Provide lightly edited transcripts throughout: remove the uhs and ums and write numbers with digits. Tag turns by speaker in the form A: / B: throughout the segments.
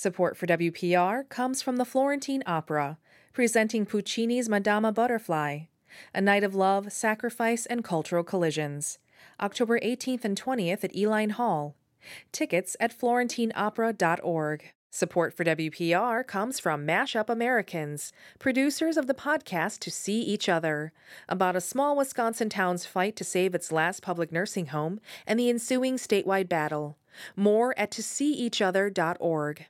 A: Support for WPR comes from the Florentine Opera, presenting Puccini's Madama Butterfly, a night of love, sacrifice, and cultural collisions. October 18th and 20th at Eline Hall. Tickets at florentineopera.org. Support for WPR comes from Mashup Americans, producers of the podcast To See Each Other, about a small Wisconsin town's fight to save its last public nursing home and the ensuing statewide battle. More at toseeeachother.org.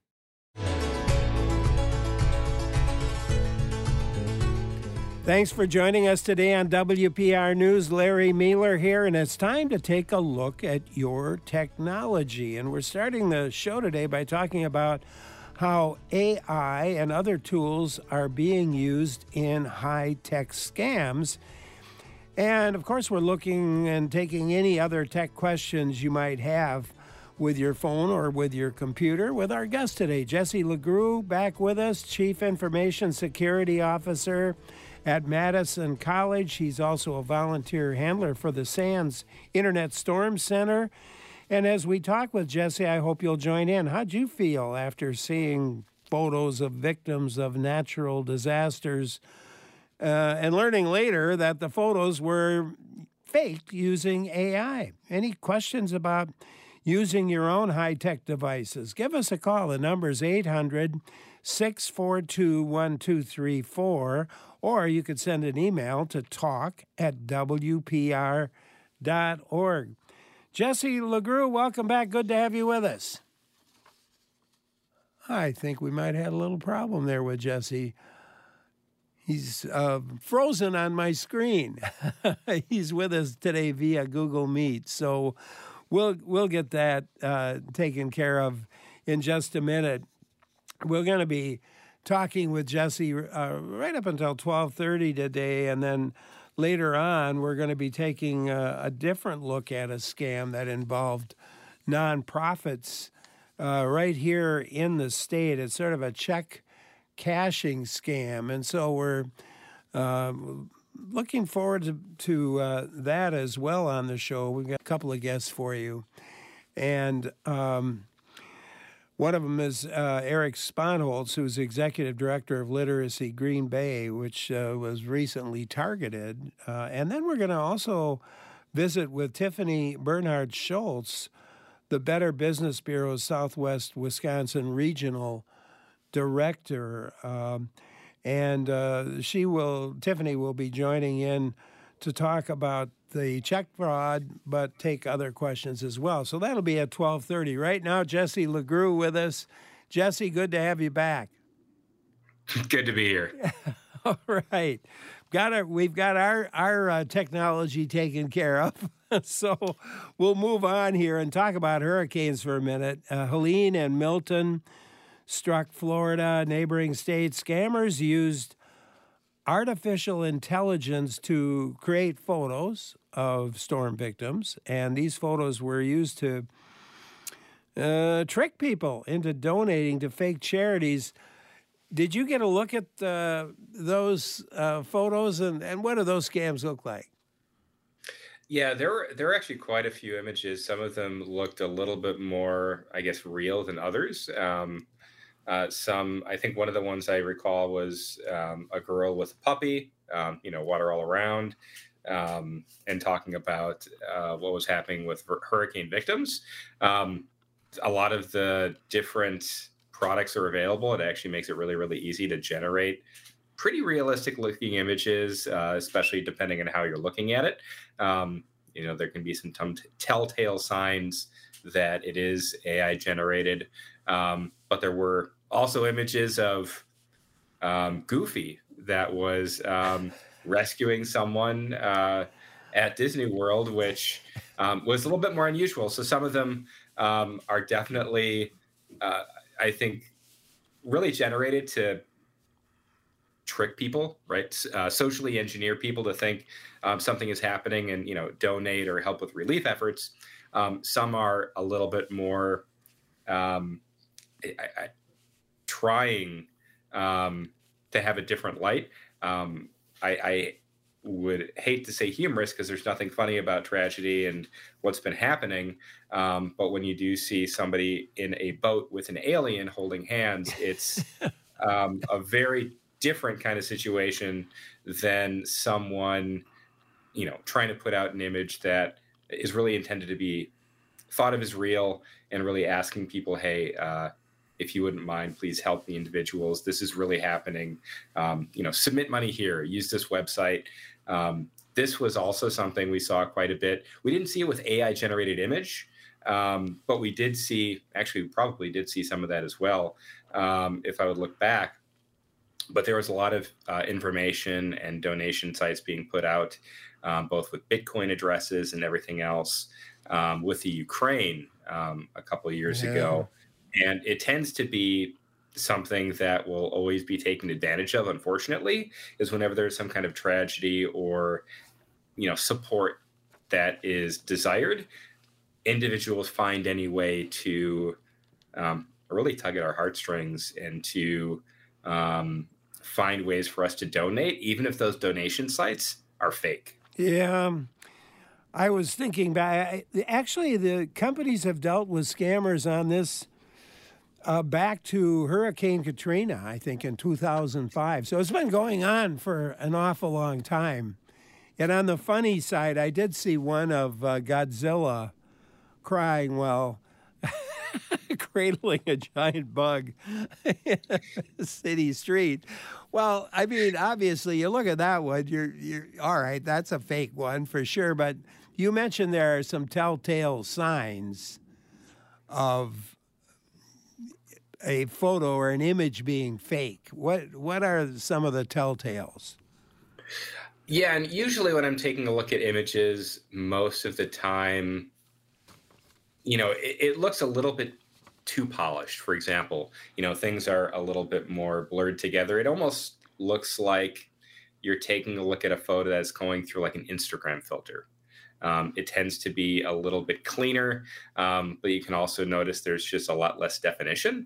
B: Thanks for joining us today on WPR News. Larry Mueller here, and it's time to take a look at your technology. And we're starting the show today by talking about how AI and other tools are being used in high-tech scams. And, of course, we're looking and taking any other tech questions you might have with your phone or with your computer with our guest today, Jesse LeGroux, back with us, Chief Information Security Officer at Madison College. He's also a volunteer handler for the SANS Internet Storm Center. And as we talk with Jesse, I hope you'll join in. How'd you feel after seeing photos of victims of natural disasters and learning later that the photos were faked using AI? Any questions about using your own high-tech devices? Give us a call. The number's 800-642-1234, or you could send an email to talk@wpr.org. Jesse LeGroux, welcome back. Good to have you with us. I think we might have had a little problem there with Jesse. He's frozen on my screen. He's with us today via Google Meet, so we'll get that taken care of in just a minute. We're going to be talking with Jesse right up until 12:30 today, and then later on we're going to be taking a different look at a scam that involved nonprofits right here in the state. It's sort of a check cashing scam, and so we're looking forward to that as well on the show. We've got a couple of guests for you, and one of them is Eric Sponholz, who's Executive Director of Literacy Green Bay, which was recently targeted. And then we're going to also visit with Tiffany Bernhard Schultz, the Better Business Bureau's Southwest Wisconsin Regional Director. Tiffany will be joining in to talk about the check fraud, but take other questions as well. So that'll be at 12:30. Right now, Jesse LeGroux with us. Jesse, good to have you back.
C: Good to be here.
B: All right. We've got our technology taken care of. So we'll move on here and talk about hurricanes for a minute. Helene and Milton struck Florida, neighboring states. Scammers used artificial intelligence to create photos of storm victims, and these photos were used to trick people into donating to fake charities. Did you get a look at those photos, and what do those scams look like?
C: Yeah, there were actually quite a few images. Some of them looked a little bit more, I guess, real than others. I think one of the ones I recall was a girl with a puppy, water all around, and talking about what was happening with hurricane victims. A lot of the different products are available. It actually makes it really, really easy to generate pretty realistic looking images, especially depending on how you're looking at it. There can be some telltale signs that it is AI generated. But there were also images of Goofy that was rescuing someone at Disney World, which was a little bit more unusual. So some of them are definitely, I think, really generated to trick people, right? Socially engineer people to think something is happening and, donate or help with relief efforts. Some are a little bit more trying to have a different light. I would hate to say humorous because there's nothing funny about tragedy and what's been happening. But when you do see somebody in a boat with an alien holding hands, it's a very different kind of situation than someone, trying to put out an image that is really intended to be thought of as real and really asking people, hey, if you wouldn't mind, please help the individuals. This is really happening. Submit money here, use this website. This was also something we saw quite a bit. We didn't see it with AI generated image, but we did see, actually, we probably did see some of that as well, if I would look back. But there was a lot of information and donation sites being put out, both with Bitcoin addresses and everything else, with the Ukraine a couple of years ago. And it tends to be something that will always be taken advantage of, unfortunately, is whenever there's some kind of tragedy or, support that is desired, individuals find any way to really tug at our heartstrings and to find ways for us to donate, even if those donation sites are fake.
B: Yeah. I was thinking back, actually, the companies have dealt with scammers on this back to Hurricane Katrina, I think, in 2005. So it's been going on for an awful long time. And on the funny side, I did see one of Godzilla crying while cradling a giant bug in a city street. Well, I mean, obviously, you look at that one, you're all right, that's a fake one for sure. But you mentioned there are some telltale signs of a photo or an image being fake. What are some of the telltales?
C: Yeah, and usually when I'm taking a look at images, most of the time, it looks a little bit too polished. For example, things are a little bit more blurred together. It almost looks like you're taking a look at a photo that's going through like an Instagram filter. It tends to be a little bit cleaner, but you can also notice there's just a lot less definition.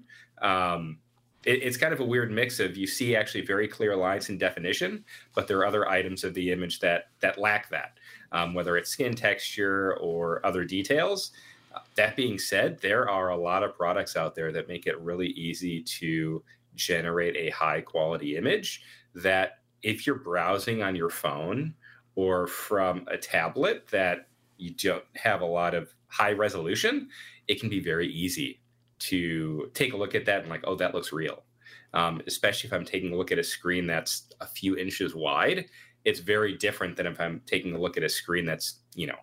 C: It's kind of a weird mix of, you see actually very clear lines and definition, but there are other items of the image that lack that, whether it's skin texture or other details. That being said, there are a lot of products out there that make it really easy to generate a high quality image that if you're browsing on your phone or from a tablet that you don't have a lot of high resolution, it can be very easy to take a look at that and like, oh, that looks real. Especially if I'm taking a look at a screen that's a few inches wide, it's very different than if I'm taking a look at a screen that's,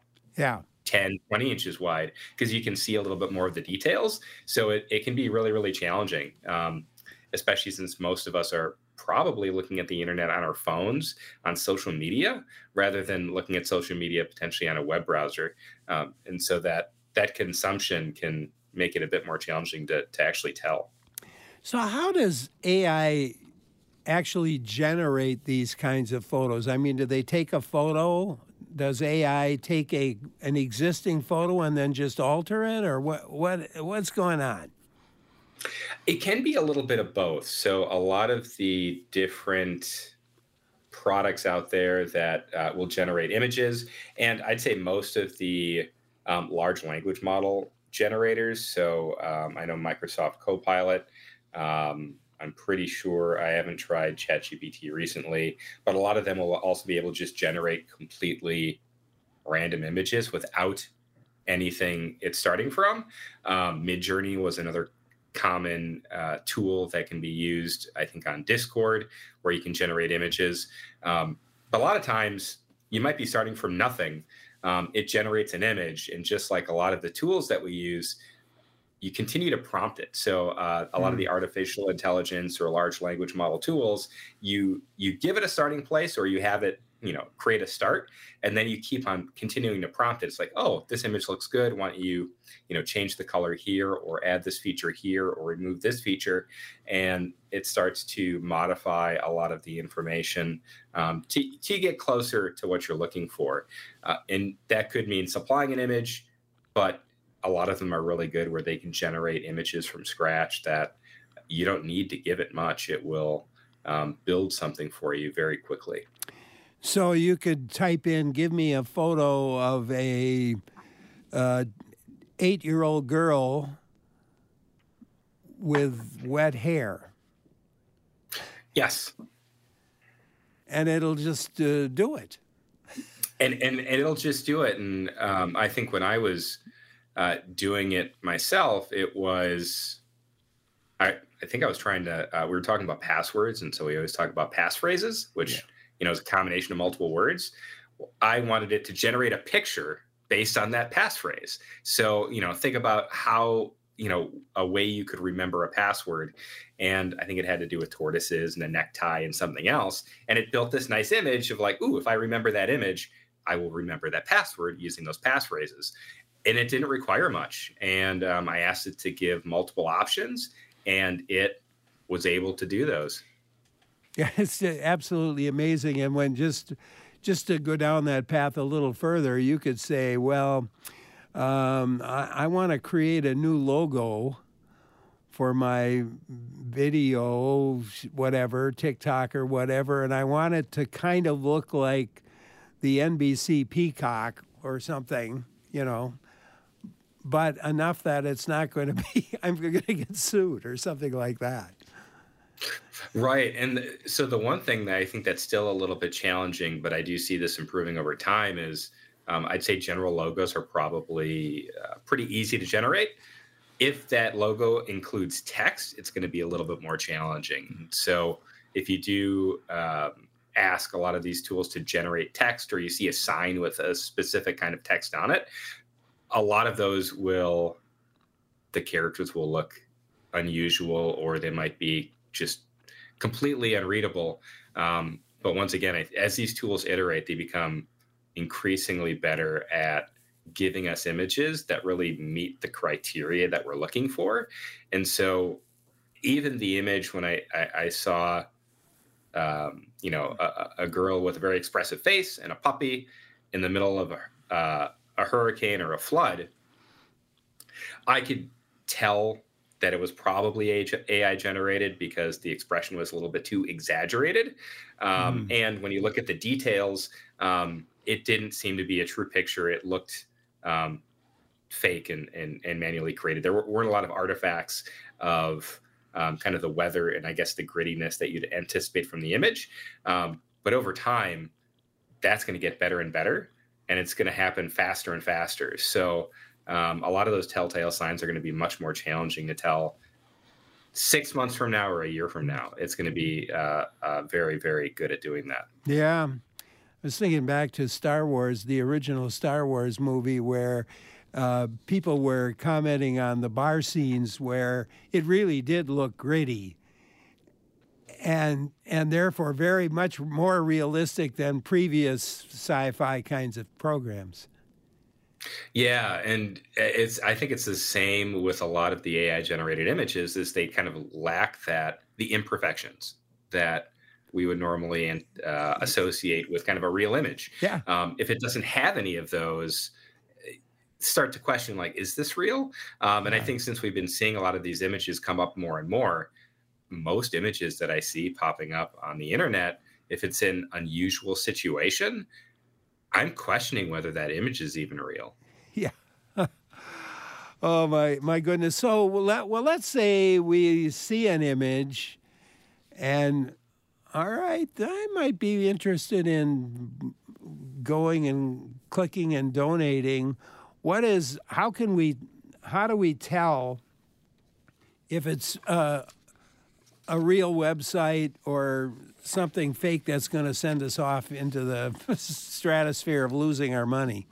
C: 10, 20 inches wide, because you can see a little bit more of the details. So it can be really, really challenging, especially since most of us are probably looking at the internet on our phones, on social media, rather than looking at social media potentially on a web browser. And so that consumption can make it a bit more challenging to actually tell.
B: So how does AI actually generate these kinds of photos? I mean, do they take a photo? Does AI take an existing photo and then just alter it, or what's going on?
C: It can be a little bit of both. So a lot of the different products out there that will generate images, and I'd say most of the large language model generators. So I know Microsoft Copilot. I'm pretty sure, I haven't tried ChatGPT recently, but a lot of them will also be able to just generate completely random images without anything it's starting from. Midjourney was another common tool that can be used, I think, on Discord, where you can generate images. But a lot of times you might be starting from nothing. It generates an image, and just like a lot of the tools that we use, you continue to prompt it. So a lot of the artificial intelligence or large language model tools, you give it a starting place, or you have it, create a start, and then you keep on continuing to prompt it. It's like, oh, this image looks good. Why don't you, change the color here, or add this feature here, or remove this feature, and it starts to modify a lot of the information to get closer to what you're looking for. And that could mean supplying an image, but a lot of them are really good where they can generate images from scratch that you don't need to give it much. It will build something for you very quickly.
B: So you could type in, give me a photo of a 8-year-old girl with wet hair.
C: Yes.
B: And it'll just do it.
C: And it'll just do it. And I think when I was doing it myself, it was, I think I was trying to, we were talking about passwords. And so we always talk about passphrases, which, is a combination of multiple words. I wanted it to generate a picture based on that passphrase. So, think about how, a way you could remember a password. And I think it had to do with tortoises and a necktie and something else. And it built this nice image of like, ooh, if I remember that image, I will remember that password using those passphrases. And it didn't require much. And I asked it to give multiple options, and it was able to do those.
B: Yeah, it's absolutely amazing. And when just to go down that path a little further, you could say, well, I want to create a new logo for my video, whatever, TikTok or whatever, and I want it to kind of look like the NBC Peacock or something, but enough that it's not going to be, I'm going to get sued or something like that.
C: Right. And so the one thing that I think that's still a little bit challenging, but I do see this improving over time is I'd say general logos are probably pretty easy to generate. If that logo includes text, it's going to be a little bit more challenging. So if you do ask a lot of these tools to generate text, or you see a sign with a specific kind of text on it, a lot of those the characters will look unusual, or they might be just completely unreadable. But once again, as these tools iterate, they become increasingly better at giving us images that really meet the criteria that we're looking for. And so even the image, when I saw, a girl with a very expressive face and a puppy in the middle of a hurricane or a flood, I could tell that it was probably AI generated because the expression was a little bit too exaggerated. And when you look at the details, it didn't seem to be a true picture. It looked fake and manually created. There weren't a lot of artifacts of kind of the weather and I guess the grittiness that you'd anticipate from the image. But over time, that's going to get better and better, and it's going to happen faster and faster. So a lot of those telltale signs are going to be much more challenging to tell 6 months from now or a year from now. It's going to be very, very good at doing that.
B: Yeah. I was thinking back to Star Wars, the original Star Wars movie, where people were commenting on the bar scenes where it really did look gritty and therefore very much more realistic than previous sci-fi kinds of programs.
C: Yeah, and I think it's the same with a lot of the AI generated images, is they kind of lack the imperfections that we would normally associate with kind of a real image.
B: Yeah.
C: If it doesn't have any of those, start to question, like, is this real? And I think since we've been seeing a lot of these images come up more and more, most images that I see popping up on the internet, if it's an unusual situation, I'm questioning whether that image is even real.
B: Yeah. Oh, my goodness. So let's say we see an image and, all right, I might be interested in going and clicking and donating. How do we tell if it's a real website or something fake that's going to send us off into the stratosphere of losing our money?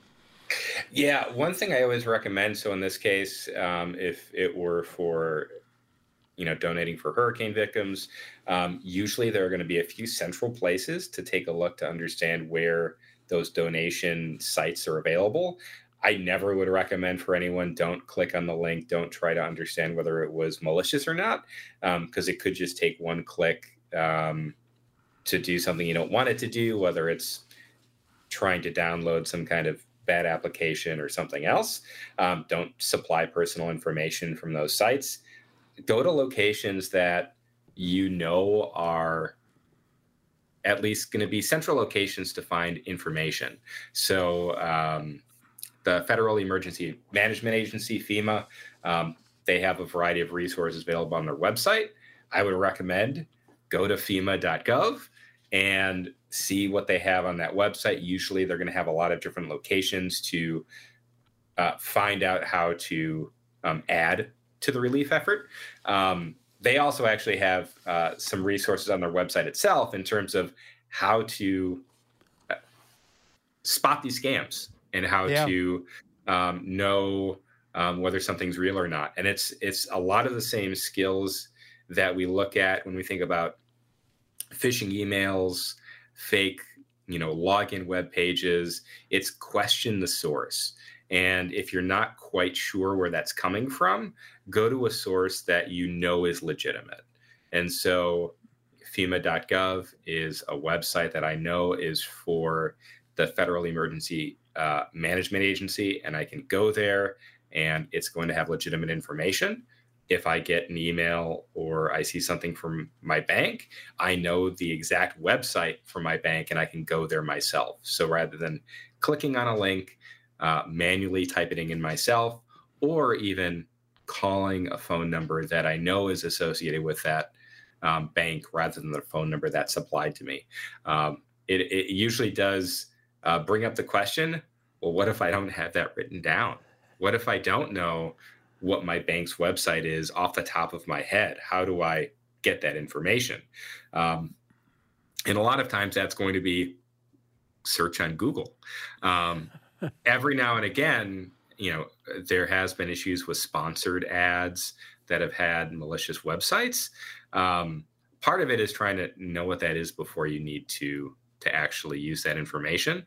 C: Yeah, one thing I always recommend, so in this case, if it were for donating for hurricane victims, usually there are going to be a few central places to take a look to understand where those donation sites are available. I never would recommend for anyone, don't click on the link, don't try to understand whether it was malicious or not, because it could just take one click to do something you don't want it to do, whether it's trying to download some kind of bad application or something else. Don't supply personal information from those sites. Go to locations that are at least going to be central locations to find information. So the Federal Emergency Management Agency, FEMA, they have a variety of resources available on their website. I would recommend go to FEMA.gov and see what they have on that website. Usually they're going to have a lot of different locations to find out how to add to the relief effort. They also actually have some resources on their website itself in terms of how to spot these scams and how to know whether something's real or not. And it's a lot of the same skills that we look at when we think about phishing emails, fake, login web pages. It's question the source. And if you're not quite sure where that's coming from, go to a source that is legitimate. And so FEMA.gov is a website that I know is for the Federal Emergency Management Agency, and I can go there and it's going to have legitimate information. If I get an email or I see something from my bank, I know the exact website for my bank and I can go there myself. So rather than clicking on a link, manually typing in myself, or even calling a phone number that I know is associated with that bank rather than the phone number that's supplied to me. It usually does bring up the question, well, what if I don't have that written down? What if I don't know what my bank's website is off the top of my head? How do I get that information? And a lot of times that's going to be search on Google. Every now and again, there has been issues with sponsored ads that have had malicious websites. Part of it is trying to know what that is before you need to actually use that information.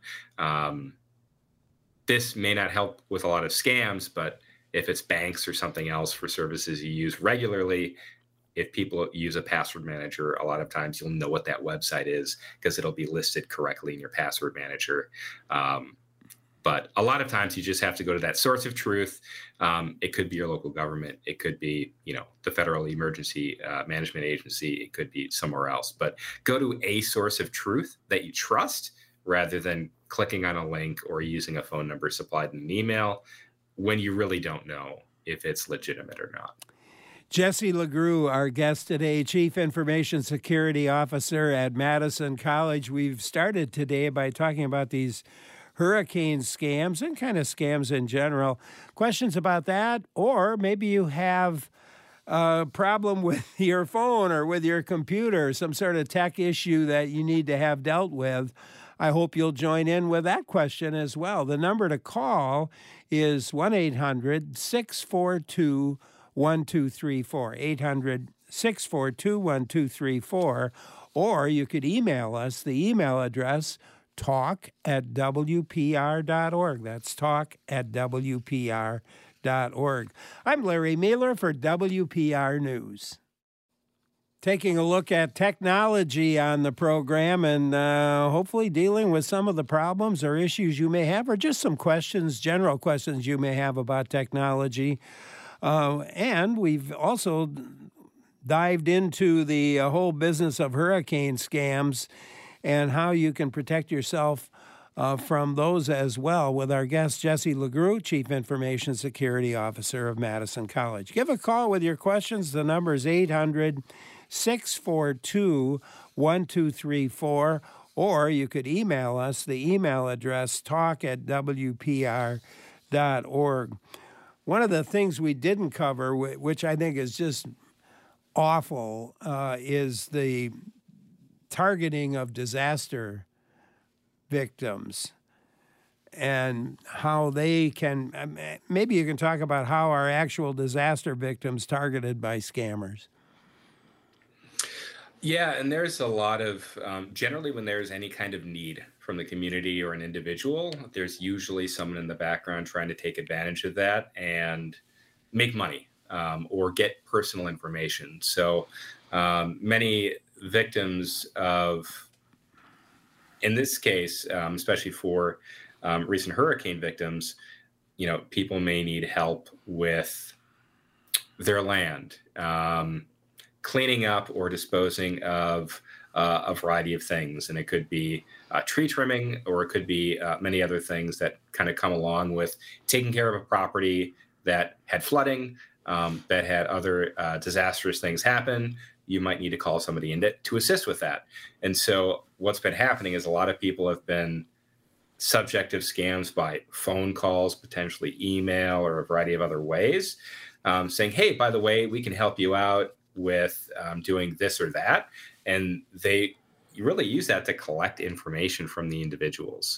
C: This may not help with a lot of scams, but if it's banks or something else for services you use regularly, if people use a password manager, a lot of times you'll know what that website is because it'll be listed correctly in your password manager. But a lot of times you just have to go to that source of truth. It could be your local government. It could be, the Federal Emergency Management Agency. It could be somewhere else. But go to a source of truth that you trust rather than clicking on a link or using a phone number supplied in an email when you really don't know if it's legitimate or not.
B: Jesse LeGroux, our guest today, Chief Information Security Officer at Madison College. We've started today by talking about these hurricane scams and kind of scams in general. Questions about that? Or maybe you have a problem with your phone or with your computer, some sort of tech issue that you need to have dealt with. I hope you'll join in with that question as well. The number to call is 1-800-642-1234, 800-642-1234, or you could email us. The email address, talk@wpr.org. That's talk@wpr.org. I'm Larry Mehler for WPR News. Taking a look at technology on the program and hopefully dealing with some of the problems or issues you may have, or just some questions, general questions you may have about technology. And we've also dived into the whole business of hurricane scams and how you can protect yourself from those as well with our guest, Jesse LeGroux, Chief Information Security Officer of Madison College. Give a call with your questions. The number is 800-642-1234, or you could email us. The email address, talk@wpr.org. One of the things we didn't cover, which I think is just awful, is the targeting of disaster victims and how they can, maybe you can talk about how our actual disaster victims targeted by scammers.
C: Yeah, and there's a lot of, generally when there's any kind of need from the community or an individual, there's usually someone in the background trying to take advantage of that and make money or get personal information. So many victims of, in this case, especially for recent hurricane victims, people may need help with their land, cleaning up or disposing of a variety of things. And it could be tree trimming, or it could be many other things that kind of come along with taking care of a property that had flooding, that had other disastrous things happen. You might need to call somebody in to assist with that. And so what's been happening is a lot of people have been subject of scams by phone calls, potentially email, or a variety of other ways, saying, hey, by the way, we can help you out with doing this or that. And they really use that to collect information from the individuals.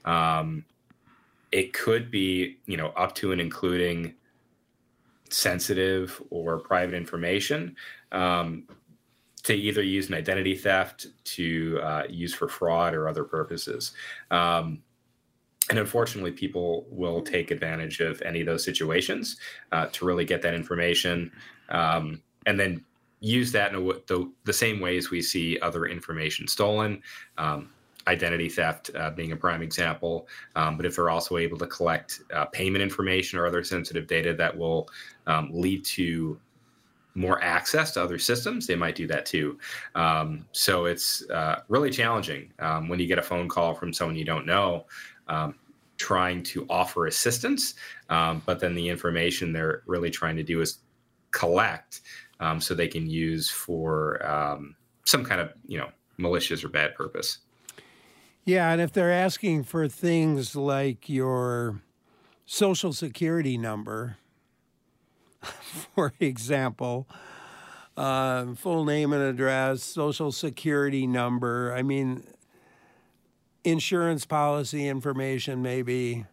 C: It could be, up to and including sensitive or private information, to either use an identity theft, to use for fraud or other purposes. And unfortunately, people will take advantage of any of those situations to really get that information, and then use that in the same ways we see other information stolen. Identity theft being a prime example. But if they're also able to collect payment information or other sensitive data that will lead to more access to other systems, they might do that too. So it's really challenging when you get a phone call from someone you don't know, trying to offer assistance, but then the information they're really trying to do is collect, so they can use for some kind of malicious or bad purpose.
B: Yeah, and if they're asking for things like your social security number, for example, full name and address, social security number, I mean, insurance policy information maybe.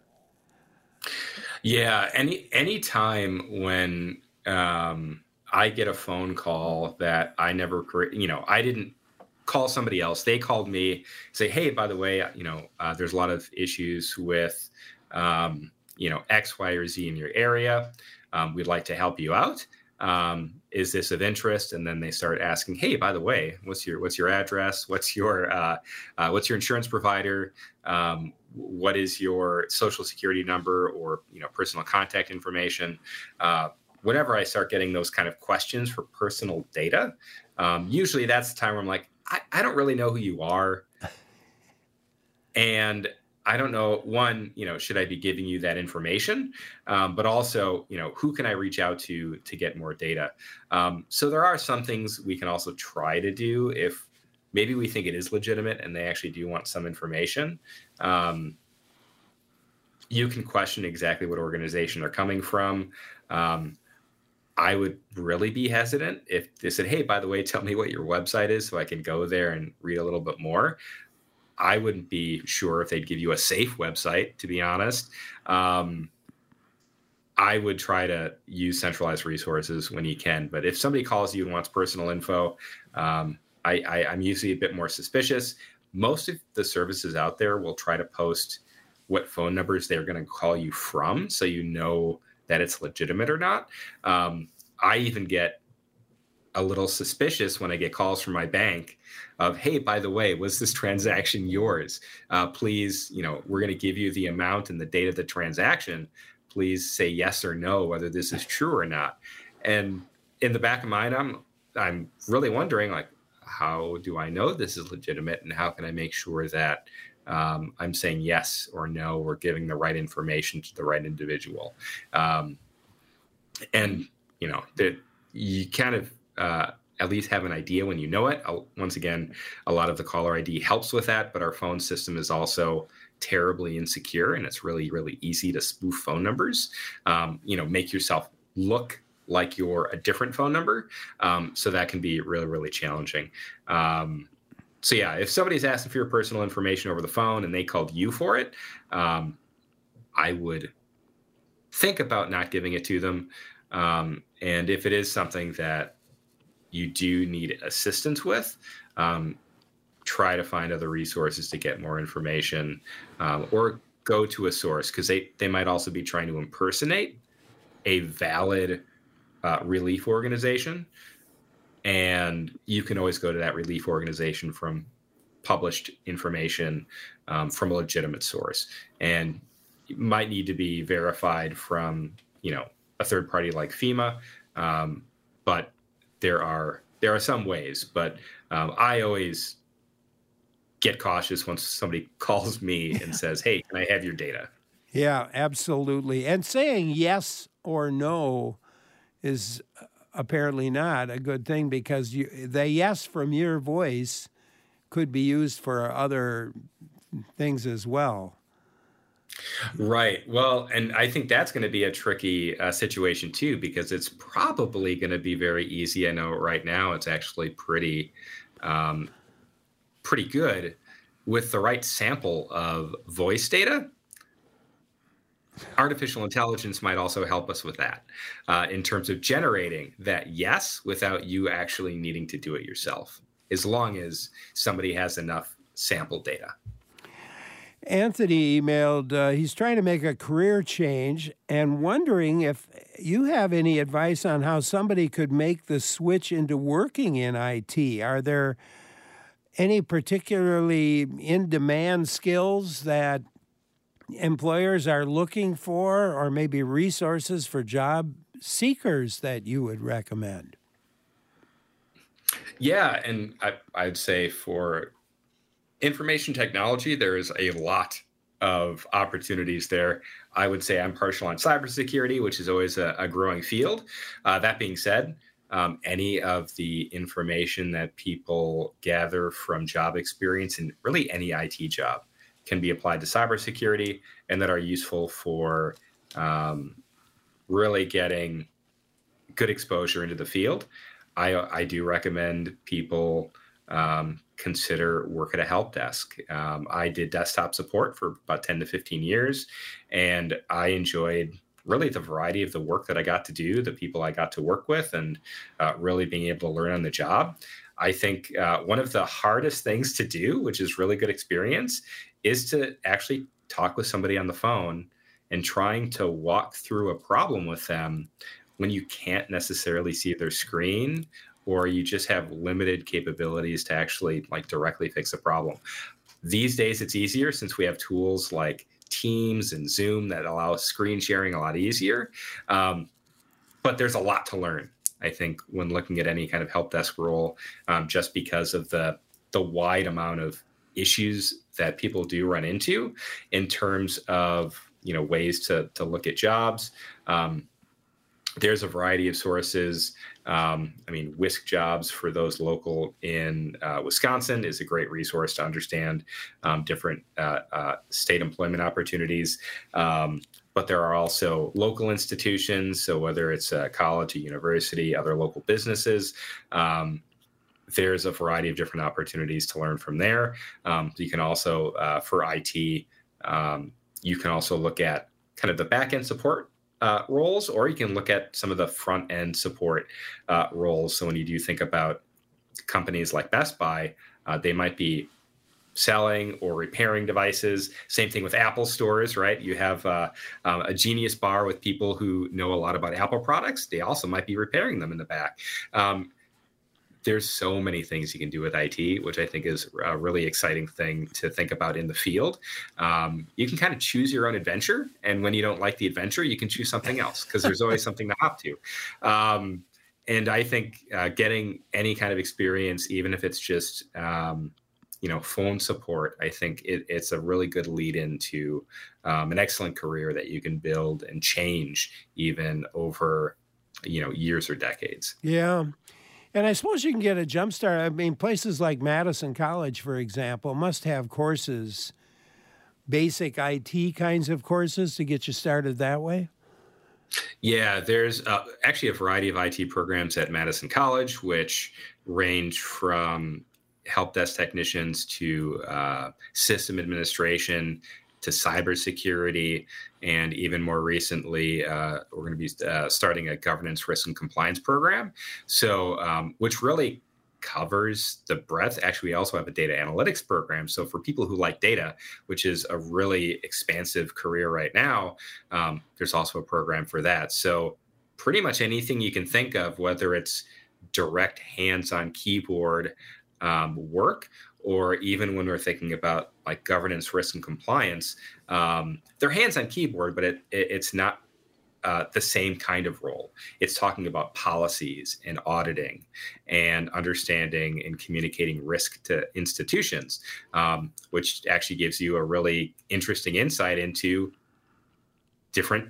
C: Yeah, any time when I get a phone call that I never, I didn't call somebody else. They called me, say, hey, by the way, there's a lot of issues with, X, Y, or Z in your area. We'd like to help you out. Is this of interest? And then they start asking, hey, by the way, what's your address? What's your insurance provider? What is your social security number or, personal contact information? Whenever I start getting those kind of questions for personal data, usually that's the time where I'm like, I don't really know who you are. And I don't know, one, should I be giving you that information? But also, who can I reach out to get more data? So there are some things we can also try to do if maybe we think it is legitimate and they actually do want some information. You can question exactly what organization they're coming from. I would really be hesitant if they said, hey, by the way, tell me what your website is so I can go there and read a little bit more. I wouldn't be sure if they'd give you a safe website, to be honest. I would try to use centralized resources when you can. But if somebody calls you and wants personal info, I'm usually a bit more suspicious. Most of the services out there will try to post what phone numbers they're going to call you from, so you know that it's legitimate or not. I even get a little suspicious when I get calls from my bank of, hey, by the way, was this transaction yours? Please, we're going to give you the amount and the date of the transaction. Please say yes or no, whether this is true or not. And in the back of my mind, I'm really wondering, like, how do I know this is legitimate, and how can I make sure that I'm saying yes or no, or giving the right information to the right individual? And that you kind of at least have an idea when you know it. Once again, a lot of the caller ID helps with that, but our phone system is also terribly insecure, and it's really, really easy to spoof phone numbers. Make yourself look like you're a different phone number. So that can be really, really challenging. So yeah, if somebody's asking for your personal information over the phone and they called you for it, I would think about not giving it to them. And if it is something that you do need assistance with, try to find other resources to get more information, or go to a source, because they might also be trying to impersonate a valid relief organization. And you can always go to that relief organization from published information, from a legitimate source. And it might need to be verified from, a third party like FEMA. But there are there are some ways, but I always get cautious once somebody calls me and says, "Hey, can I have your data?"
B: Yeah, absolutely. And saying yes or no is apparently not a good thing, because the yes from your voice could be used for other things as well.
C: Right. Well, and I think that's going to be a tricky situation too, because it's probably going to be very easy. I know right now it's actually um, pretty good with the right sample of voice data. Artificial intelligence might also help us with that in terms of generating that yes without you actually needing to do it yourself, as long as somebody has enough sample data.
B: Anthony emailed, he's trying to make a career change and wondering if you have any advice on how somebody could make the switch into working in IT. Are there any particularly in-demand skills that employers are looking for, or maybe resources for job seekers that you would recommend?
C: Yeah, and I'd say for information technology, there is a lot of opportunities there. I would say I'm partial on cybersecurity, which is always a growing field. That being said, any of the information that people gather from job experience in really any IT job can be applied to cybersecurity, and that are useful for really getting good exposure into the field. I do recommend people consider work at a help desk. I did desktop support for about 10 to 15 years, and I enjoyed really the variety of the work that I got to do, the people I got to work with, and really being able to learn on the job. I think one of the hardest things to do, which is really good experience, is to actually talk with somebody on the phone and trying to walk through a problem with them when you can't necessarily see their screen, or you just have limited capabilities to actually like directly fix a problem. These days it's easier since we have tools like Teams and Zoom that allow screen sharing a lot easier. But there's a lot to learn, I think, when looking at any kind of help desk role, just because of the wide amount of issues that people do run into in terms of, you know, ways to look at jobs. There's a variety of sources. I mean, Whisk Jobs, for those local in Wisconsin, is a great resource to understand different state employment opportunities. But there are also local institutions. So whether it's a college, a university, other local businesses, there's a variety of different opportunities to learn from there. You can also, for IT, you can also look at kind of the back-end support roles, or you can look at some of the front-end support roles. So when you do think about companies like Best Buy, they might be selling or repairing devices. Same thing with Apple stores, right? You have a Genius Bar with people who know a lot about Apple products. They also might be repairing them in the back. There's so many things you can do with IT, which I think is a really exciting thing to think about in the field. You can kind of choose your own adventure. And when you don't like the adventure, you can choose something else, because there's always something to hop to. And I think getting any kind of experience, even if it's just, phone support, I think it's a really good lead into an excellent career that you can build and change even over, years or decades.
B: Yeah. And I suppose you can get a jump start. I mean, places like Madison College, for example, must have courses, basic IT kinds of courses to get you started that way.
C: Yeah, there's actually a variety of IT programs at Madison College, which range from help desk technicians to system administration to cybersecurity, and even more recently, we're going to be starting a governance, risk, and compliance program. So, which really covers the breadth. Actually, we also have a data analytics program. So for people who like data, which is a really expansive career right now, there's also a program for that. So pretty much anything you can think of, whether it's direct hands-on keyboard work, or even when we're thinking about like governance, risk, and compliance, they're hands-on keyboard, but it's not the same kind of role. It's talking about policies and auditing and understanding and communicating risk to institutions, which actually gives you a really interesting insight into different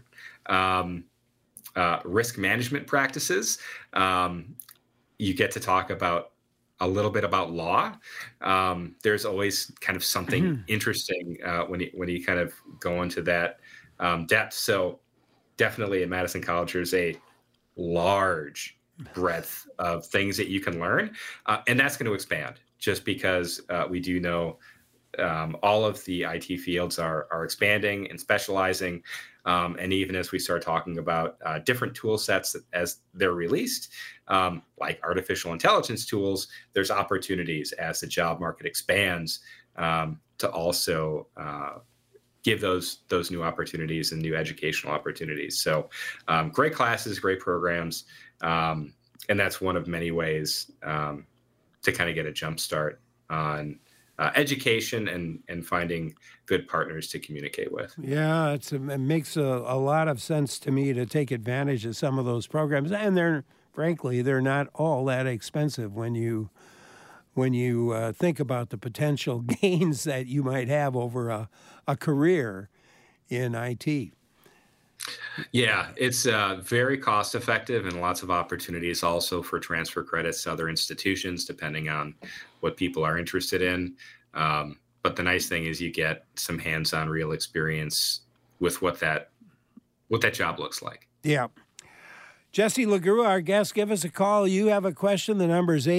C: risk management practices. You get to talk about a little bit about law. There's always kind of something interesting when you kind of go into that depth. So definitely at Madison College, there's a large breadth of things that you can learn. And that's going to expand just because we do know all of the IT fields are expanding and specializing. And even as we start talking about different tool sets as they're released, like artificial intelligence tools, there's opportunities as the job market expands to also give those new opportunities and new educational opportunities. So great classes, great programs. And that's one of many ways to kind of get a jump start on education and finding good partners to communicate with.
B: Yeah, it makes a lot of sense to me to take advantage of some of those programs. And frankly, they're not all that expensive when you think about the potential gains that you might have over a career in IT.
C: Yeah, it's very cost effective and lots of opportunities also for transfer credits to other institutions, depending on what people are interested in. But the nice thing is you get some hands-on real experience with what that job looks like.
B: Yeah. Jesse LeGrua, our guest, give us a call. You have a question. The number is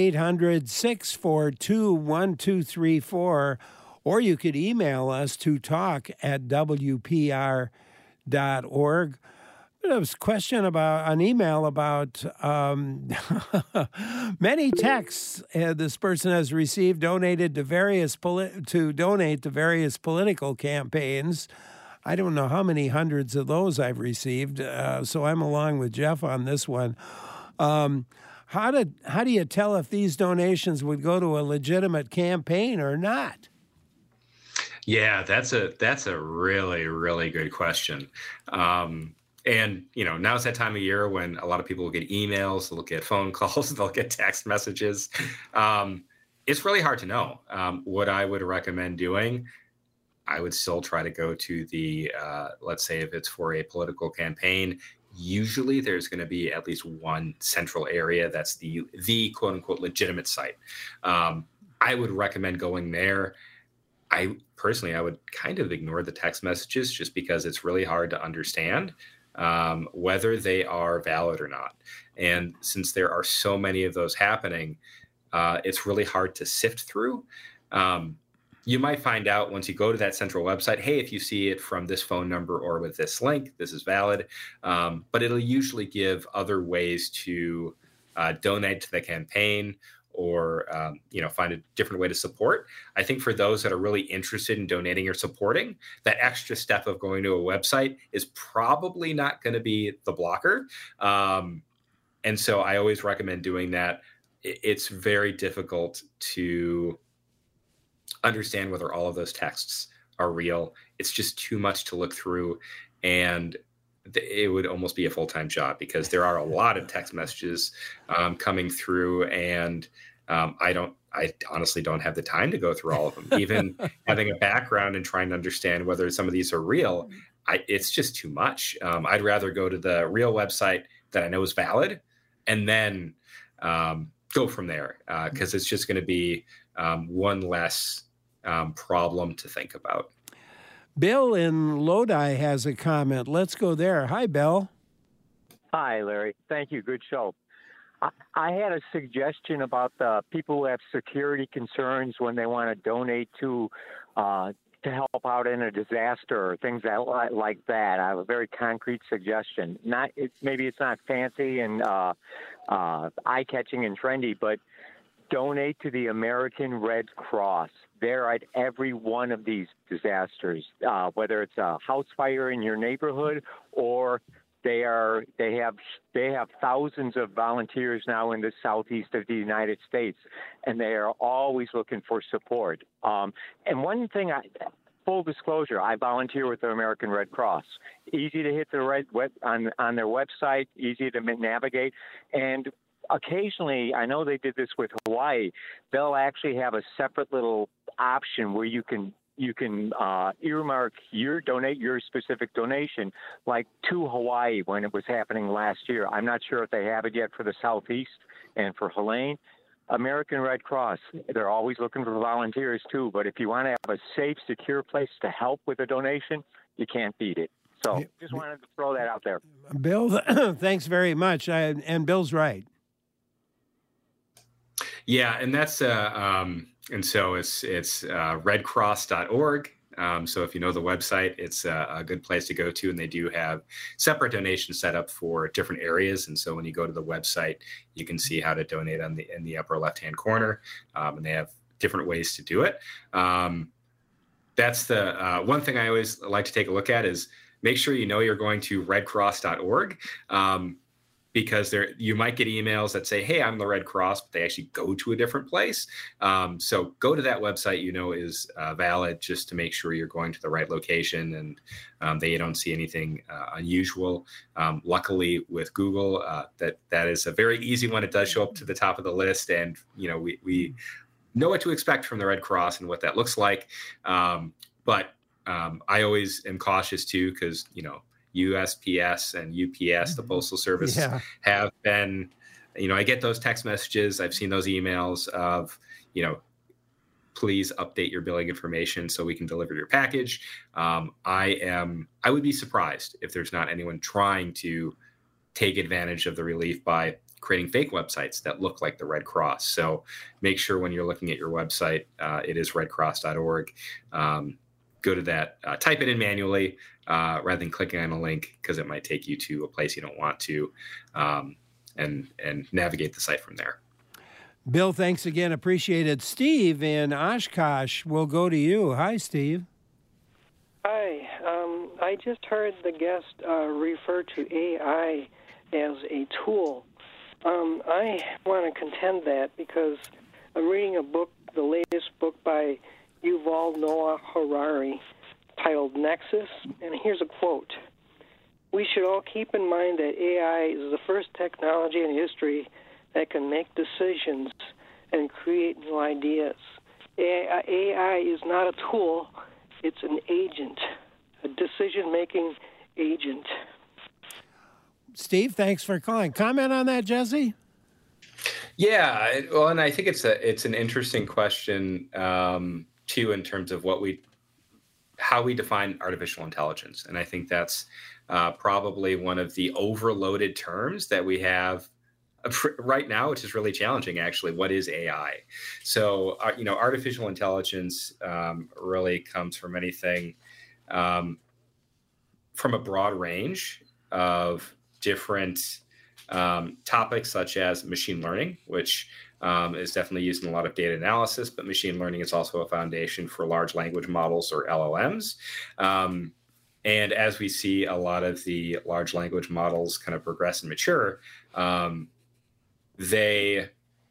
B: 800-642-1234, or you could email us to talk@wpr.org. There was a question about an email about many texts this person has received donated to various donate to various political campaigns. I don't know how many hundreds of those I've received, so I'm along with Jeff on this one. How do you tell if these donations would go to a legitimate campaign or not?
C: Yeah, that's a really, really good question. And, now's that time of year when a lot of people will get emails, they'll get phone calls, they'll get text messages. It's really hard to know. What I would recommend doing, I would still try to go to the, let's say if it's for a political campaign, usually there's going to be at least one central area that's the quote unquote legitimate site. I would recommend going there. I would kind of ignore the text messages just because it's really hard to understand whether they are valid or not. And since there are so many of those happening, it's really hard to sift through. You might find out once you go to that central website, hey, if you see it from this phone number or with this link, this is valid. But it'll usually give other ways to donate to the campaign or find a different way to support. I think for those that are really interested in donating or supporting, that extra step of going to a website is probably not going to be the blocker. And so I always recommend doing that. It's very difficult to understand whether all of those texts are real. It's just too much to look through, and it would almost be a full-time job because there are a lot of text messages coming through, and I honestly don't have the time to go through all of them. Even having a background and trying to understand whether some of these are real, it's just too much. I'd rather go to the real website that I know is valid and then go from there because it's just going to be one less problem to think about.
B: Bill in Lodi has a comment. Let's go there. Hi, Bill.
D: Hi, Larry. Thank you. Good show. I had a suggestion about the people who have security concerns when they want to donate to help out in a disaster or things like that. I have a very concrete suggestion. Maybe it's not fancy and eye-catching and trendy, but donate to the American Red Cross. They're at every one of these disasters, whether it's a house fire in your neighborhood or they have thousands of volunteers now in the southeast of the United States, and they are always looking for support. And one thing full disclosure, I volunteer with the American Red Cross. Easy to hit the on their website, easy to navigate, and occasionally, I know they did this with Hawaii, they'll actually have a separate little option where you can earmark your specific donation, like to Hawaii when it was happening last year. I'm not sure if they have it yet for the Southeast and for Helene. American Red Cross, they're always looking for volunteers too, but if you want to have a safe, secure place to help with a donation, you can't beat it. So just wanted to throw that out there.
B: Bill, thanks very much. And Bill's right.
C: Yeah, and that's and so it's redcross.org. So if you know the website, it's a good place to go to, and they do have separate donations set up for different areas. And so when you go to the website, you can see how to donate in the upper left-hand corner, and they have different ways to do it. That's the one thing I always like to take a look at is make sure you know you're going to redcross.org. Because you might get emails that say, hey, I'm the Red Cross, but they actually go to a different place. So go to that website is valid, just to make sure you're going to the right location and that you don't see anything unusual. Luckily with Google, that is a very easy one. It does show up to the top of the list, and we know what to expect from the Red Cross and what that looks like. But I always am cautious too, because USPS and UPS, the Postal Service, have been, I get those text messages. I've seen those emails of, please update your billing information so we can deliver your package. I would be surprised if there's not anyone trying to take advantage of the relief by creating fake websites that look like the Red Cross. So make sure when you're looking at your website, it is redcross.org. Go to that, type it in manually rather than clicking on a link, because it might take you to a place you don't want to, and navigate the site from there.
B: Bill, thanks again. Appreciate it. Steve in Oshkosh, we'll go to you. Hi, Steve.
E: Hi. I just heard the guest refer to AI as a tool. I want to contend that because I'm reading a book, the latest book by Yuval Noah Harari, titled Nexus, and here's a quote. We should all keep in mind that AI is the first technology in history that can make decisions and create new ideas. AI is not a tool, it's an agent, a decision-making agent.
B: Steve, thanks for calling. Comment on that, Jesse?
C: Yeah, well, and I think it's an interesting question, too, in terms of how we define artificial intelligence. And I think that's probably one of the overloaded terms that we have right now, which is really challenging, actually. What is AI? So, artificial intelligence really comes from anything from a broad range of different topics, such as machine learning, which is definitely used in a lot of data analysis, but machine learning is also a foundation for large language models, or LLMs. And as we see a lot of the large language models kind of progress and mature, they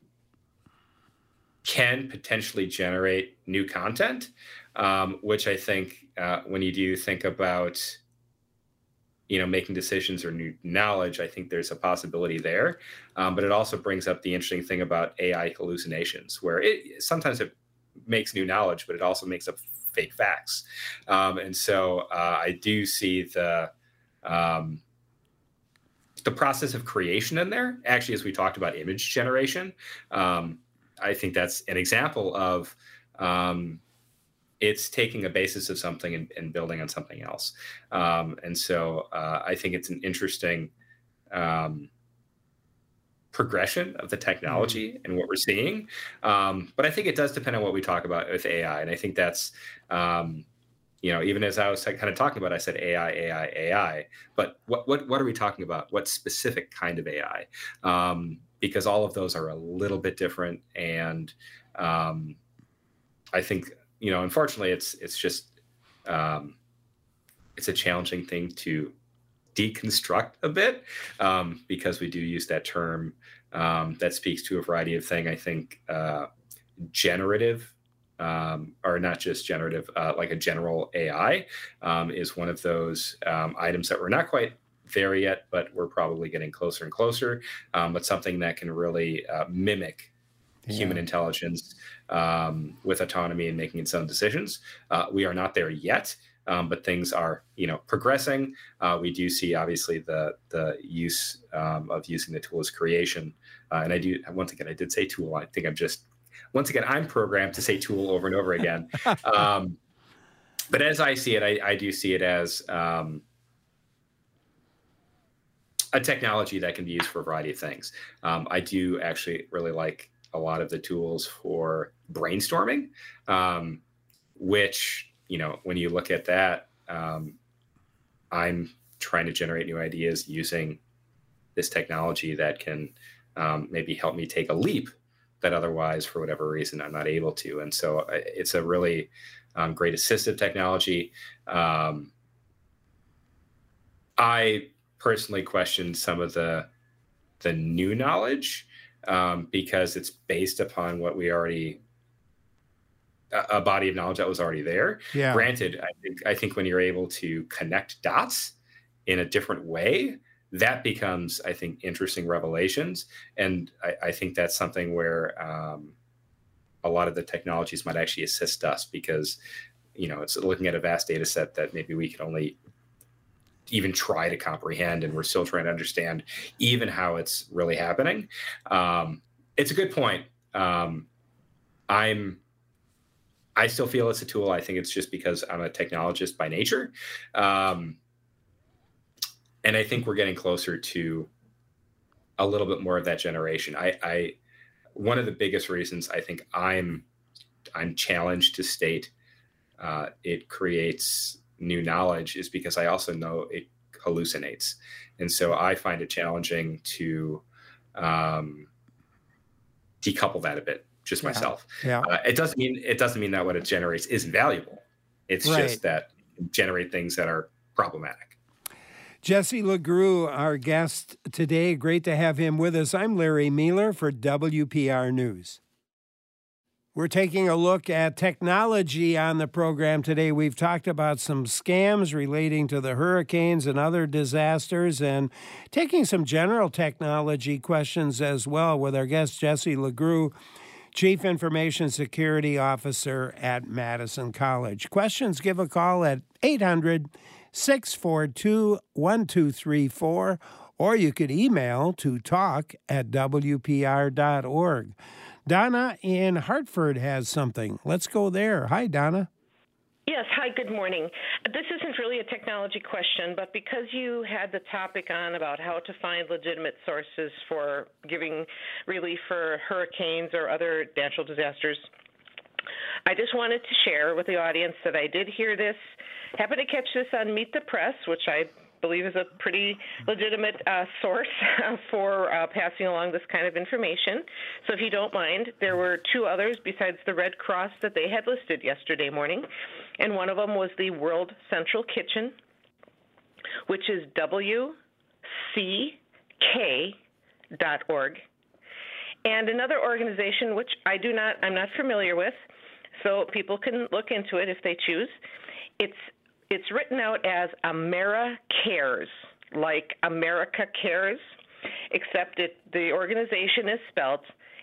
C: can potentially generate new content, which I think when you do think about making decisions or new knowledge, I think there's a possibility there. But it also brings up the interesting thing about AI hallucinations, where sometimes it makes new knowledge, but it also makes up fake facts. And so I do see the process of creation in there. Actually, as we talked about image generation, I think that's an example of it's taking a basis of something and building on something else. And so I think it's an interesting progression of the technology and what we're seeing. But I think it does depend on what we talk about with AI. And I think that's, even as I was kind of talking about, I said AI. But what are we talking about? What specific kind of AI? Because all of those are a little bit different. And I think, unfortunately, it's just it's a challenging thing to deconstruct a bit, because we do use that term that speaks to a variety of things. I think generative or not just generative, like a general AI, is one of those items that we're not quite there yet, but we're probably getting closer and closer. But something that can really mimic human intelligence with autonomy and making its own decisions. We are not there yet, but things are, progressing. We do see obviously the use of using the tool as creation, and I did say tool. I think I'm programmed to say tool over and over again. But as I see it, I do see it as a technology that can be used for a variety of things. I do actually really like a lot of the tools for brainstorming, which, when you look at that, I'm trying to generate new ideas using this technology that can maybe help me take a leap that otherwise, for whatever reason, I'm not able to. And so it's a really great assistive technology. I personally question some of the new knowledge because it's based upon what we already, a body of knowledge that was already there.
B: Yeah.
C: Granted, I think when you're able to connect dots in a different way, that becomes, I think, interesting revelations. And I think that's something where a lot of the technologies might actually assist us because, it's looking at a vast data set that maybe we can only even try to comprehend, and we're still trying to understand even how it's really happening. It's a good point. I still feel it's a tool. I think it's just because I'm a technologist by nature. And I think we're getting closer to a little bit more of that generation. One of the biggest reasons I think I'm challenged to state it creates new knowledge is because I also know it hallucinates. And so I find it challenging to decouple that a bit, just myself.
B: Yeah.
C: It doesn't mean that what it generates isn't valuable. It's just that it generate things that are problematic.
B: Jesse LeGroux, our guest today. Great to have him with us. I'm Larry Meiler for WPR News. We're taking a look at technology on the program today. We've talked about some scams relating to the hurricanes and other disasters, and taking some general technology questions as well with our guest, Jesse LeGroux, Chief Information Security Officer at Madison College. Questions, give a call at 800-642-1234, or you could email to talk@wpr.org. Donna in Hartford has something. Let's go there. Hi, Donna.
F: Yes. Hi, good morning. This isn't really a technology question, but because you had the topic on about how to find legitimate sources for giving relief for hurricanes or other natural disasters, I just wanted to share with the audience that I did hear this, happened to catch this on Meet the Press, which I believe is a pretty legitimate source for passing along this kind of information. So if you don't mind, there were two others besides the Red Cross that they had listed yesterday morning, and one of them was the World Central Kitchen, which is WCK.org, and another organization which I'm not familiar with, so people can look into it if they choose. It's written out as AmeriCares, like America Cares, except the organization is spelled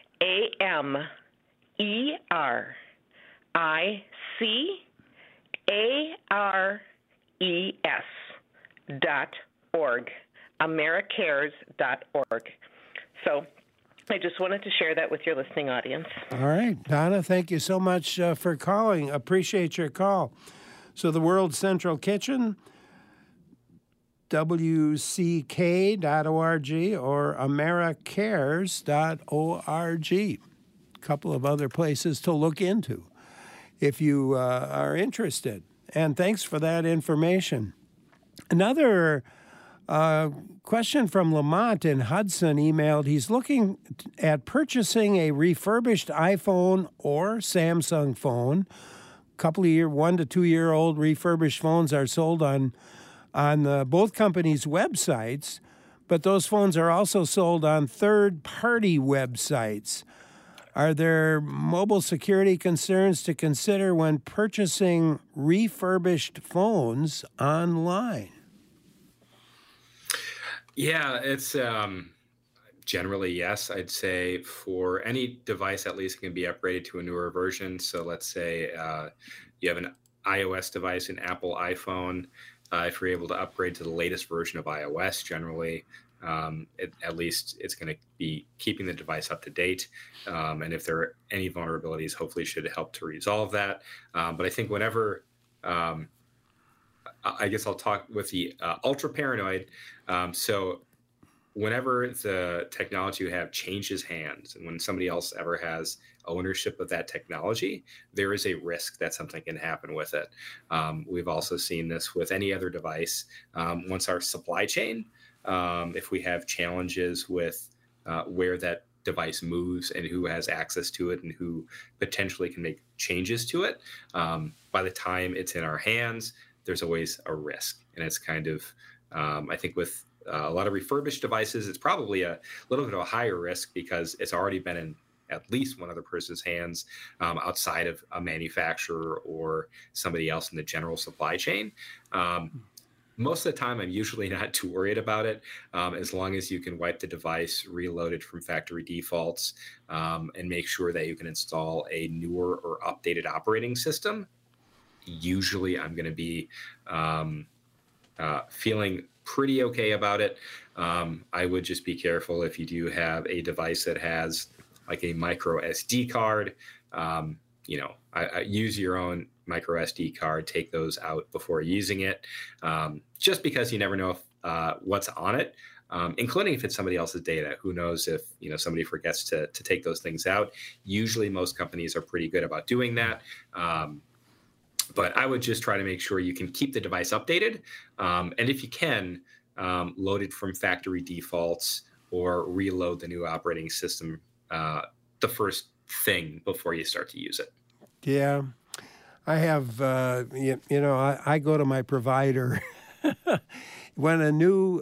F: AmeriCares.org, AmeriCares.org. So I just wanted to share that with your listening audience.
B: All right, Donna, thank you so much for calling. Appreciate your call. So the World Central Kitchen, WCK.org or AmeriCares.org. A couple of other places to look into if you are interested. And thanks for that information. Another question from Lamont in Hudson emailed. He's looking at purchasing a refurbished iPhone or Samsung phone. Couple of 1 to 2 year old refurbished phones are sold on both companies' websites, but those phones are also sold on third-party websites. Are there mobile security concerns to consider when purchasing refurbished phones online?
C: Yeah, it's generally yes. I'd say for any device, at least it can be upgraded to a newer version. So let's say you have an iOS device, an Apple iPhone. If you're able to upgrade to the latest version of iOS, generally, at least it's going to be keeping the device up to date. And if there are any vulnerabilities, hopefully should help to resolve that. But I think whenever, I guess I'll talk with the ultra paranoid. So whenever the technology you have changes hands, and when somebody else ever has ownership of that technology, there is a risk that something can happen with it. We've also seen this with any other device. Once our supply chain, if we have challenges with where that device moves and who has access to it and who potentially can make changes to it, by the time it's in our hands, there's always a risk. And it's kind of, I think with a lot of refurbished devices, it's probably a little bit of a higher risk because it's already been in at least one other person's hands outside of a manufacturer or somebody else in the general supply chain. Most of the time, I'm usually not too worried about it, as long as you can wipe the device, reload it from factory defaults, and make sure that you can install a newer or updated operating system. Usually, I'm going to be feeling pretty okay about it. I would just be careful if you do have a device that has like a micro SD card. I use your own micro SD card, take those out before using it, just because you never know if, what's on it, including if it's somebody else's data. Who knows if somebody forgets to take those things out. Usually most companies are pretty good about doing that. But I would just try to make sure you can keep the device updated. And if you can, load it from factory defaults or reload the new operating system the first thing before you start to use it.
B: Yeah. I have, I go to my provider. When a new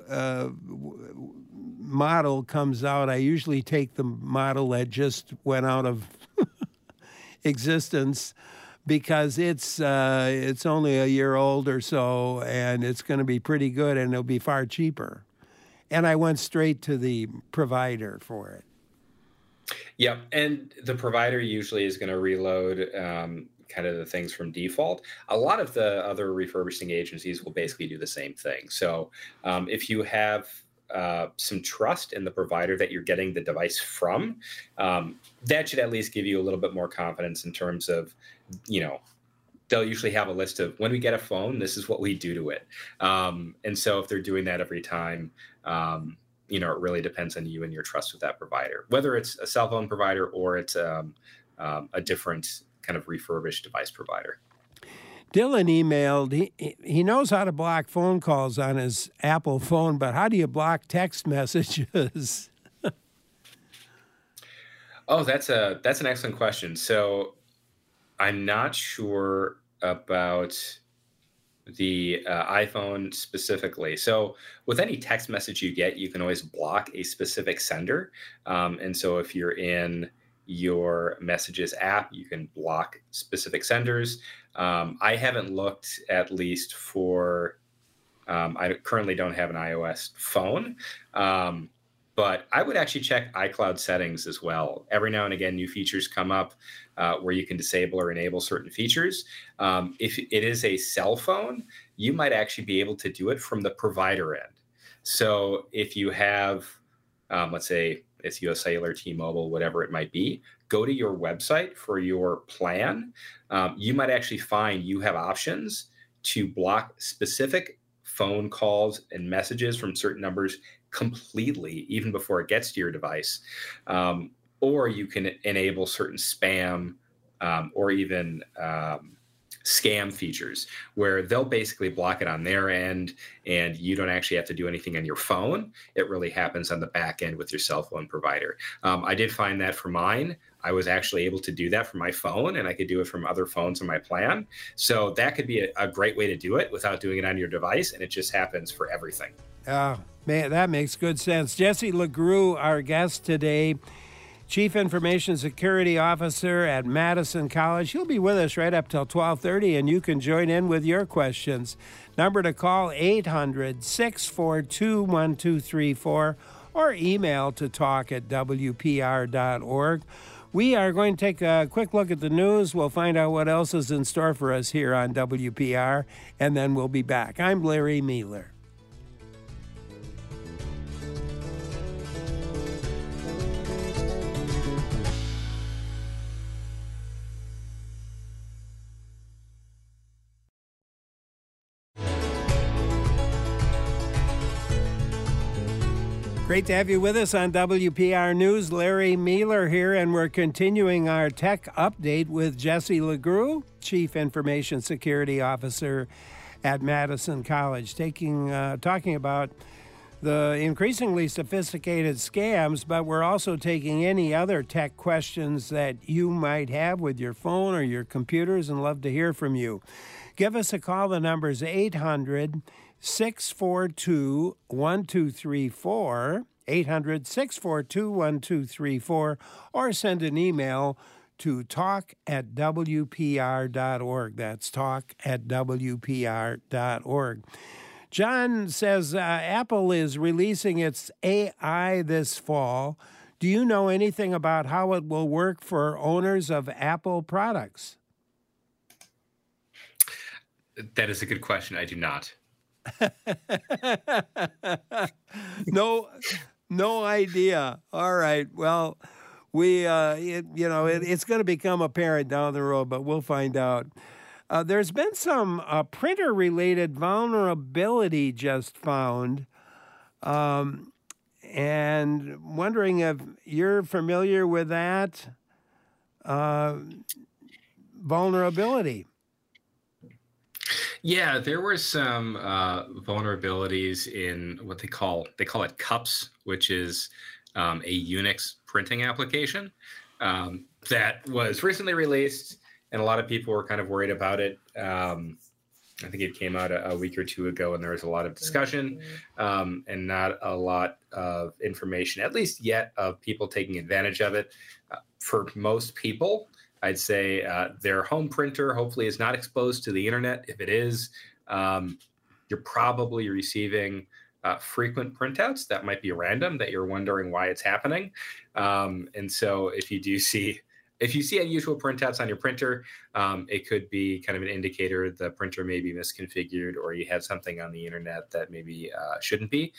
B: model comes out, I usually take the model that just went out of existence, because it's only a year old or so, and it's going to be pretty good, and it'll be far cheaper. And I went straight to the provider for it.
C: Yeah, and the provider usually is going to reload kind of the things from default. A lot of the other refurbishing agencies will basically do the same thing. So if you have some trust in the provider that you're getting the device from, that should at least give you a little bit more confidence in terms of, they'll usually have a list of when we get a phone, this is what we do to it. And so if they're doing that every time, it really depends on you and your trust with that provider, whether it's a cell phone provider or it's a different kind of refurbished device provider.
B: Dylan emailed, he knows how to block phone calls on his Apple phone, but how do you block text messages?
C: Oh, that's an excellent question. So I'm not sure about the iPhone specifically. So with any text message you get, you can always block a specific sender. And so if you're in your Messages app, you can block specific senders. I haven't looked, at least for, I currently don't have an iOS phone, but I would actually check iCloud settings as well. Every now and again, new features come up where you can disable or enable certain features. If it is a cell phone, you might actually be able to do it from the provider end. So if you have, let's say it's US Cellular, T-Mobile, whatever it might be, go to your website for your plan. You might actually find you have options to block specific phone calls and messages from certain numbers completely, even before it gets to your device. Or you can enable certain spam or even scam features where they'll basically block it on their end and you don't actually have to do anything on your phone. It really happens on the back end with your cell phone provider. I did find that for mine. I was actually able to do that from my phone, and I could do it from other phones on my plan. So that could be a great way to do it without doing it on your device, and it just happens for everything.
B: Oh, man, that makes good sense. Jesse LeGroux, our guest today. Chief Information Security Officer at Madison College. He'll be with us right up till 12:30, and you can join in with your questions. Number to call, 800-642-1234, or email to talk@wpr.org. We are going to take a quick look at the news. We'll find out what else is in store for us here on WPR, and then we'll be back. I'm Larry Mealer. Great to have you with us on WPR News. Larry Mealer here, and we're continuing our tech update with Jesse LeGroux, Chief Information Security Officer at Madison College, talking about the increasingly sophisticated scams, but we're also taking any other tech questions that you might have with your phone or your computers, and love to hear from you. Give us a call. The number is 800-642-1234, 800-642-1234, or send an email to talk@wpr.org. That's talk@wpr.org. John says Apple is releasing its AI this fall. Do you know anything about how it will work for owners of Apple products?
C: That is a good question. I do not.
B: No idea. All right. Well, it's going to become apparent down the road, but we'll find out. There's been some printer-related vulnerability just found, and wondering if you're familiar with that vulnerability.
C: Yeah, there were some vulnerabilities in what they call it CUPS, which is a Unix printing application that was recently released, and a lot of people were kind of worried about it. I think it came out a week or two ago, and there was a lot of discussion and not a lot of information, at least yet, of people taking advantage of it. For most people, I'd say their home printer hopefully is not exposed to the internet. If it is, you're probably receiving frequent printouts that might be random, that you're wondering why it's happening. And so if you see unusual printouts on your printer, it could be kind of an indicator the printer may be misconfigured, or you have something on the internet that maybe shouldn't be.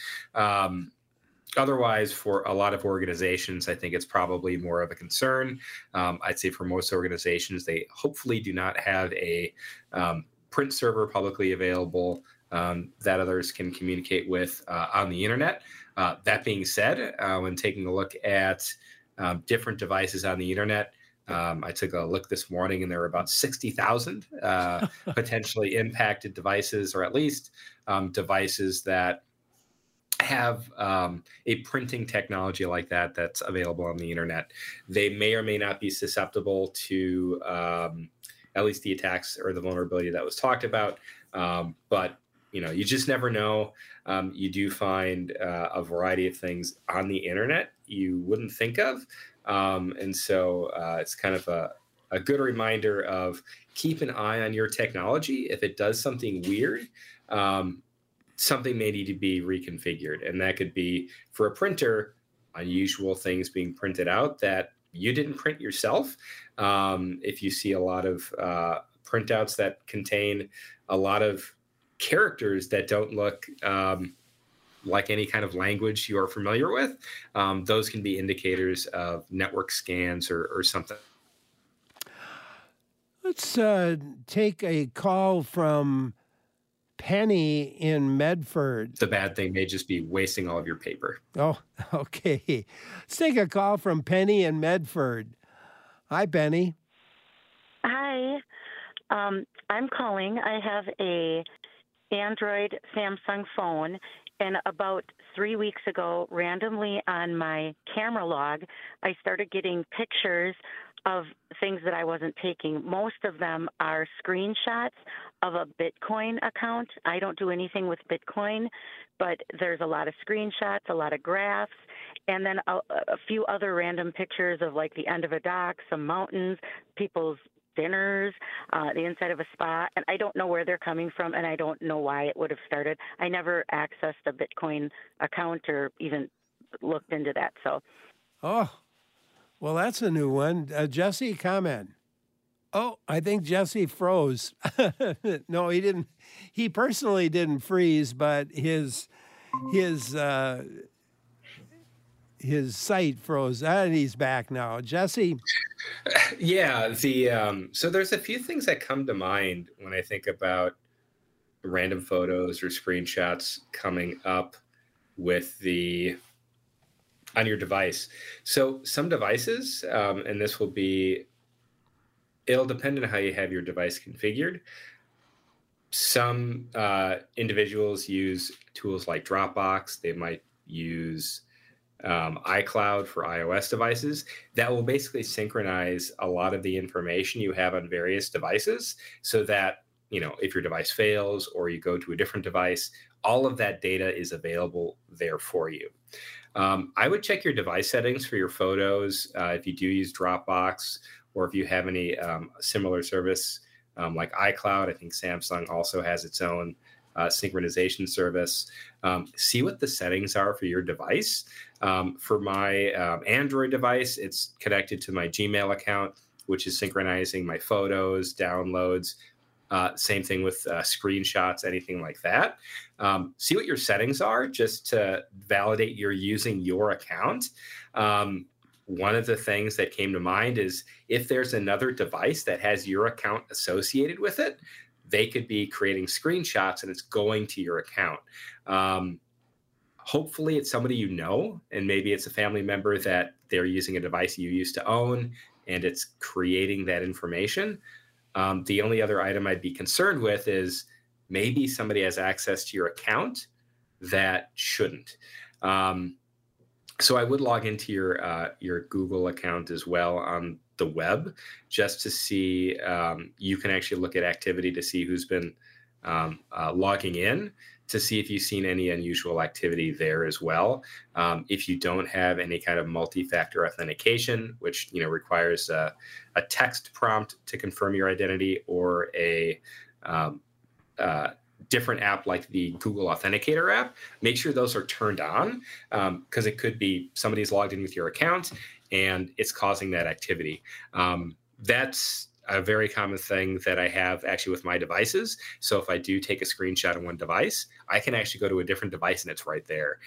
C: Otherwise, for a lot of organizations, I think it's probably more of a concern. I'd say for most organizations, they hopefully do not have a print server publicly available that others can communicate with on the internet. That being said, when taking a look at different devices on the internet, I took a look this morning, and there were about 60,000 potentially impacted devices, or at least devices that have a printing technology like that that's available on the internet. They may or may not be susceptible to at least the attacks or the vulnerability that was talked about. But you just never know. You do find a variety of things on the internet you wouldn't think of. And so it's kind of a good reminder of keep an eye on your technology. If it does something weird, something may need to be reconfigured. And that could be, for a printer, unusual things being printed out that you didn't print yourself. If you see a lot of printouts that contain a lot of characters that don't look like any kind of language you are familiar with, those can be indicators of network scans or something.
B: Let's take a call from Penny in Medford.
C: The bad thing may just be wasting all of your paper.
B: Oh, okay. Let's take a call from Penny in Medford. Hi, Penny.
G: Hi. I'm calling. I have a Android Samsung phone, and about 3 weeks ago, randomly on my camera log, I started getting pictures of things that I wasn't taking. Most of them are screenshots of a Bitcoin account. I don't do anything with Bitcoin, but there's a lot of screenshots, a lot of graphs, and then a few other random pictures of like the end of a dock, some mountains, people's dinners, the inside of a spa, and I don't know where they're coming from, and I don't know why it would have started. I never accessed a Bitcoin account or even looked into that. So,
B: oh, well, that's a new one. Jesse, comment. Oh, I think Jesse froze. No, he didn't. He personally didn't freeze, but his site froze, and he's back now. Jesse.
C: Yeah, so there's a few things that come to mind when I think about random photos or screenshots coming up with on your device. So some devices, and this will be, it'll depend on how you have your device configured. Some individuals use tools like Dropbox. They might use iCloud for iOS devices that will basically synchronize a lot of the information you have on various devices so that, if your device fails or you go to a different device, all of that data is available there for you. I would check your device settings for your photos if you do use Dropbox or if you have any similar service like iCloud. I think Samsung also has its own synchronization service. See what the settings are for your device. For my Android device, it's connected to my Gmail account, which is synchronizing my photos, downloads. Same thing with screenshots, anything like that. See what your settings are just to validate you're using your account. One of the things that came to mind is if there's another device that has your account associated with it, they could be creating screenshots and it's going to your account. Hopefully it's somebody you know, and maybe it's a family member that they're using a device you used to own and it's creating that information. The only other item I'd be concerned with is maybe somebody has access to your account that shouldn't. So I would log into your Google account as well on the web just to see, you can actually look at activity to see who's been logging in, to see if you've seen any unusual activity there as well. If you don't have any kind of multi-factor authentication, which requires a text prompt to confirm your identity or a different app like the Google Authenticator app, make sure those are turned on because it could be somebody's logged in with your account and it's causing that activity. That's a very common thing that I have actually with my devices. So if I do take a screenshot on one device, I can actually go to a different device and it's right there.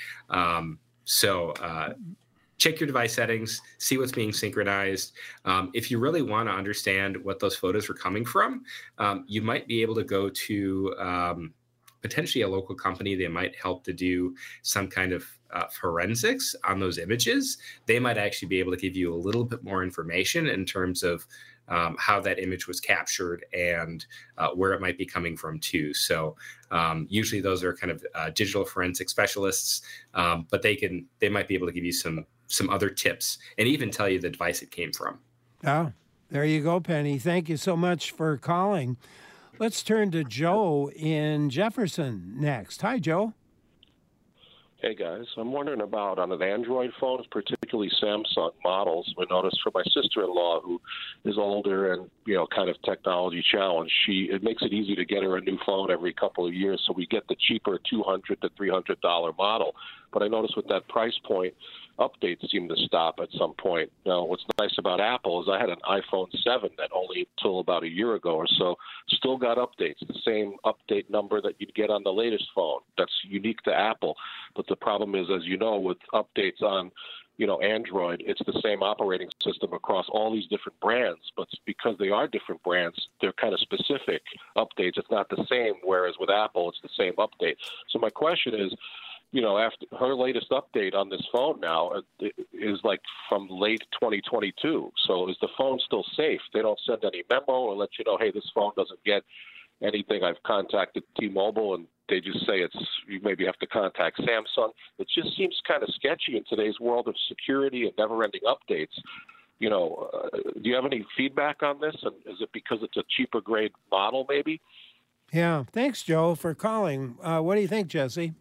C: Check your device settings, see what's being synchronized. If you really want to understand what those photos are coming from, you might be able to go to potentially a local company. They might help to do some kind of forensics on those images. They might actually be able to give you a little bit more information in terms of how that image was captured and where it might be coming from too. So usually those are kind of digital forensic specialists, but they might be able to give you some other tips and even tell you the device it came from.
B: Oh, there you go, Penny. Thank you so much for calling. Let's turn to Joe in Jefferson next. Hi, Joe.
H: Hey, guys. I'm wondering about on an Android phone, particularly Samsung models. We noticed for my sister-in-law, who is older and, kind of technology challenged, it makes it easy to get her a new phone every couple of years, so we get the cheaper $200 to $300 model. But I noticed with that price point, updates seem to stop at some point. Now, what's nice about Apple is I had an iPhone 7 that only until about a year ago or so still got updates, the same update number that you'd get on the latest phone. That's unique to Apple. But the problem is, as you know, with updates on Android, it's the same operating system across all these different brands, but because they are different brands, they're kind of specific updates. It's not the same, whereas with Apple, it's the same update. So my question is, after her latest update on this phone now is like from late 2022. So is the phone still safe? They don't send any memo or let you know, hey, this phone doesn't get anything. I've contacted T-Mobile and they just say you maybe have to contact Samsung. It just seems kind of sketchy in today's world of security and never-ending updates. Do you have any feedback on this? And is it because it's a cheaper grade model, maybe?
B: Yeah. Thanks, Joe, for calling. What do you think, Jesse?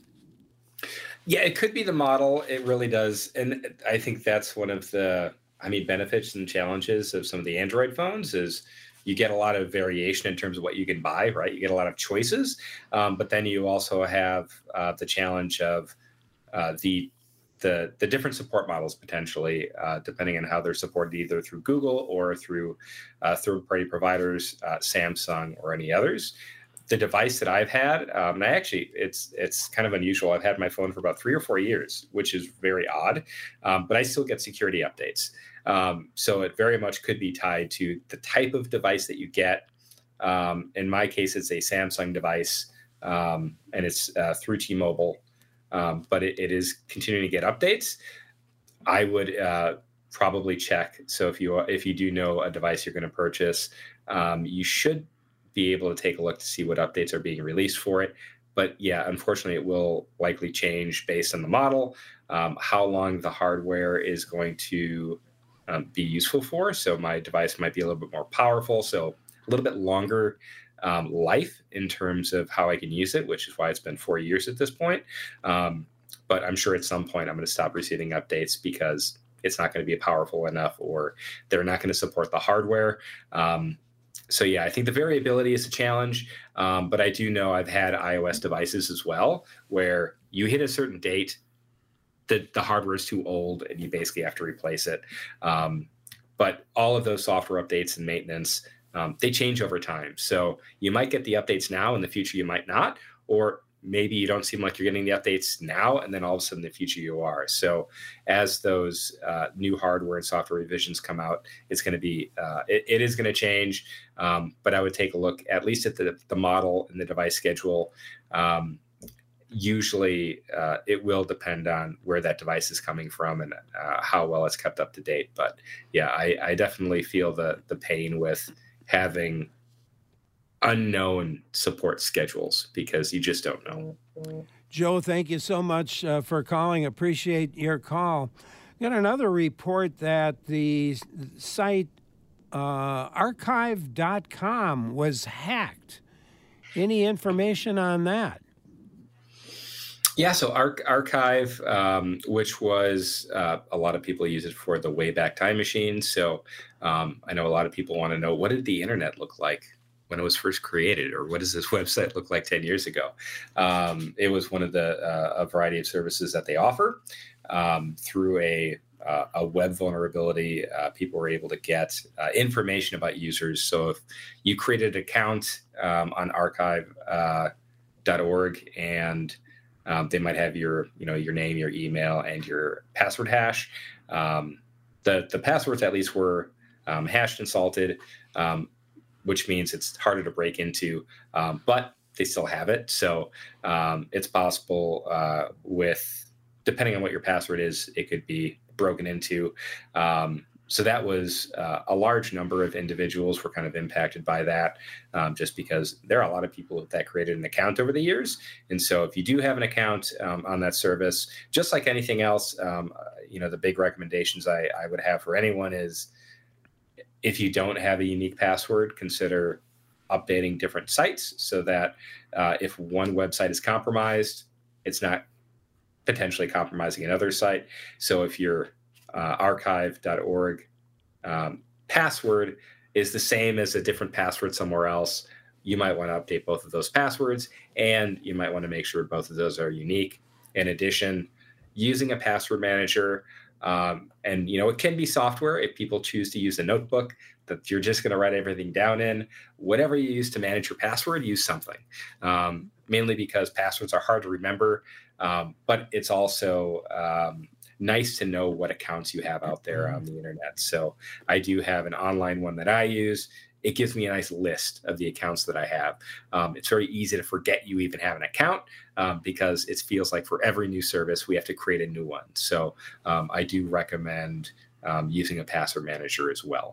C: Yeah, it could be the model. It really does. And I think that's one of the, benefits and challenges of some of the Android phones is you get a lot of variation in terms of what you can buy, right? You get a lot of choices. But then you also have the challenge of the different support models potentially, depending on how they're supported either through Google or through third-party providers, Samsung or any others. The device that I've had, and it's kind of unusual. I've had my phone for about 3 or 4 years, which is very odd, but I still get security updates. So it very much could be tied to the type of device that you get. In my case, it's a Samsung device, and it's through T-Mobile, but it is continuing to get updates. I would probably check. So if you do know a device you're going to purchase, you should be able to take a look to see what updates are being released for it. But yeah, unfortunately, it will likely change based on the model, how long the hardware is going to be useful for. So my device might be a little bit more powerful, so a little bit longer life in terms of how I can use it, which is why it's been 4 years at this point. But I'm sure at some point I'm going to stop receiving updates because it's not going to be powerful enough, or they're not going to support the hardware. So yeah, I think the variability is a challenge, but I do know I've had iOS devices as well where you hit a certain date, the hardware is too old and you basically have to replace it. But all of those software updates and maintenance, they change over time. So you might get the updates now, in the future you might not, or maybe you don't seem like you're getting the updates now, and then all of a sudden in the future you are. So as those new hardware and software revisions come out, it's going to be, it is going to change. But I would take a look at least at the model and the device schedule. Usually it will depend on where that device is coming from and how well it's kept up to date. But yeah, I definitely feel the pain with having unknown support schedules because you just don't know.
B: Joe, thank you so much for calling. Appreciate your call. Got another report that the site archive.com was hacked. Any information on that?
C: Yeah, so Archive, which was a lot of people use it for the Wayback Time Machine. So I know a lot of people want to know, what did the internet look like when it was first created, or what does this website look like 10 years ago? It was one of a variety of services that they offer. Through a web vulnerability, people were able to get information about users. So if you created an account on archive.org and they might have your name, your email, and your password hash. The passwords at least were hashed and salted, which means it's harder to break into, but they still have it. So it's possible depending on what your password is, it could be broken into. So that was a large number of individuals were kind of impacted by that, just because there are a lot of people that created an account over the years. And so if you do have an account on that service, just like anything else, the big recommendations I would have for anyone is, if you don't have a unique password, consider updating different sites so that if one website is compromised, it's not potentially compromising another site. So if your archive.org password is the same as a different password somewhere else, you might want to update both of those passwords, and you might want to make sure both of those are unique. In addition, using a password manager, and it can be software if people choose to use a notebook that you're just going to write everything down in. Whatever you use to manage your password, use something. Mainly because passwords are hard to remember, but it's also nice to know what accounts you have out there on the internet. So I do have an online one that I use. It gives me a nice list of the accounts that I have. It's very easy to forget you even have an account because it feels like for every new service, we have to create a new one. So I do recommend using a password manager as well.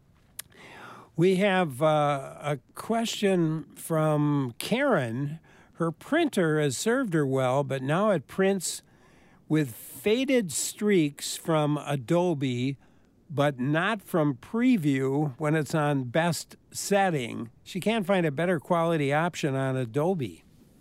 B: We have a question from Karen. Her printer has served her well, but now it prints with faded streaks from Adobe but not from preview when it's on best setting. She can't find a better quality option on Adobe.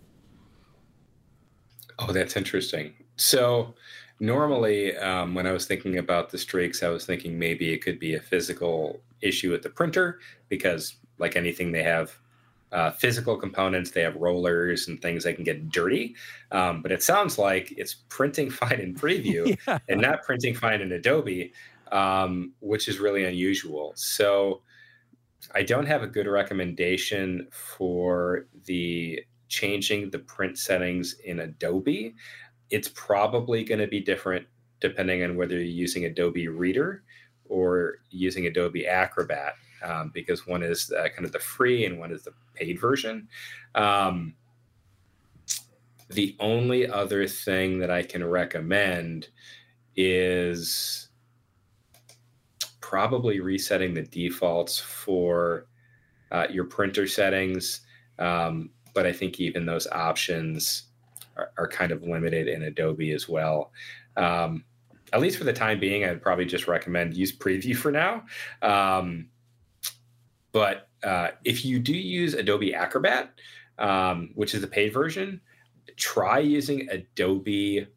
C: Oh, that's interesting. So normally when I was thinking about the streaks, I was thinking maybe it could be a physical issue with the printer because like anything, they have physical components, they have rollers and things that can get dirty. But it sounds like it's printing fine in preview and not printing fine in Adobe, which is really unusual. So I don't have a good recommendation for the changing the print settings in Adobe. It's probably going to be different depending on whether you're using Adobe Reader or using Adobe Acrobat, because one is kind of the free and one is the paid version. The only other thing that I can recommend is probably resetting the defaults for your printer settings. But I think even those options are kind of limited in Adobe as well. At least for the time being, I'd probably just recommend use Preview for now. But if you do use Adobe Acrobat, which is the paid version, try using Adobe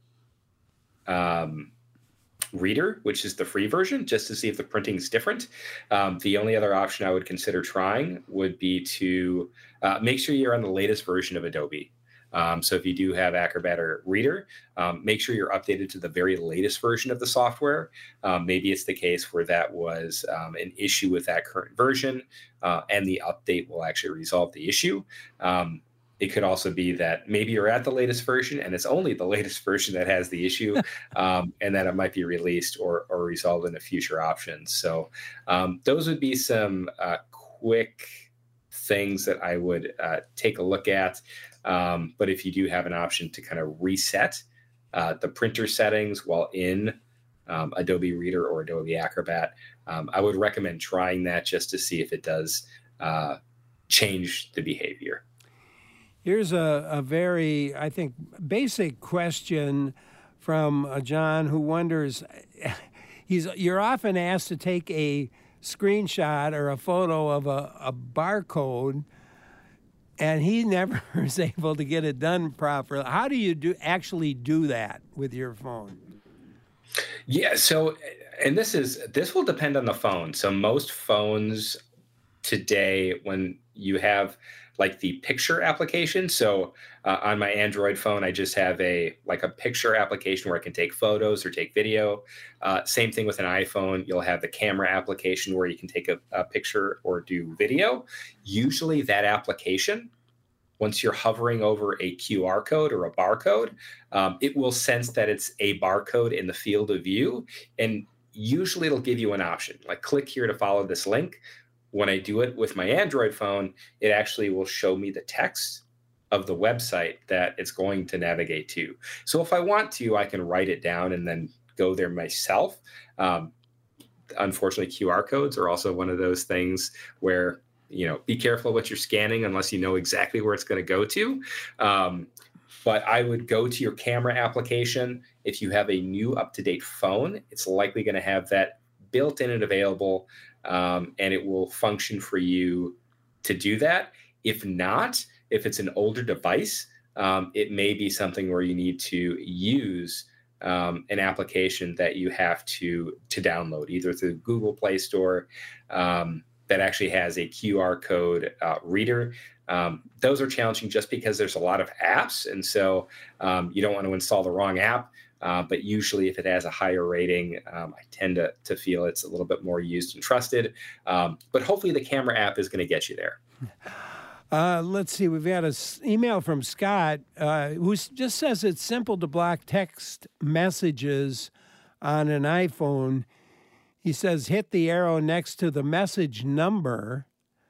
C: Reader, which is the free version, just to see if the printing is different. The only other option I would consider trying would be to make sure you're on the latest version of Adobe. So if you do have Acrobat or Reader, make sure you're updated to the very latest version of the software. Maybe it's the case where that was an issue with that current version, and the update will actually resolve the issue. It could also be that maybe you're at the latest version and it's only the latest version that has the issue, and that it might be released or resolved in a future option. So those would be some quick things that I would take a look at. But if you do have an option to kind of reset the printer settings while in Adobe Reader or Adobe Acrobat, I would recommend trying that just to see if it does change the behavior.
B: Here's a very, I think, basic question from John who wonders, you're often asked to take a screenshot or a photo of a barcode, and he never is able to get it done properly. How do you actually do that with your phone?
C: Yeah, so, and this will depend on the phone. So most phones today, when you have like the picture application. So on my Android phone, I just have a picture application where I can take photos or take video. Same thing with an iPhone. You'll have the camera application where you can take a picture or do video. Usually that application, once you're hovering over a QR code or a barcode, it will sense that it's a barcode in the field of view. And usually it'll give you an option, like click here to follow this link. When I do it with my Android phone, it actually will show me the text of the website that it's going to navigate to. So if I want to, I can write it down and then go there myself. Unfortunately, QR codes are also one of those things where, be careful what you're scanning unless you know exactly where it's going to go to. But I would go to your camera application. If you have a new up-to-date phone, it's likely going to have that built in and available, and it will function for you to do that. If not, if it's an older device, it may be something where you need to use an application that you have to download, either through Google Play Store, that actually has a QR code reader. Those are challenging just because there's a lot of apps, and so you don't want to install the wrong app. But usually if it has a higher rating, I tend to feel it's a little bit more used and trusted. But hopefully the camera app is going to get you there.
B: Let's see. We've got an email from Scott who just says it's simple to block text messages on an iPhone. He says hit the arrow next to the message number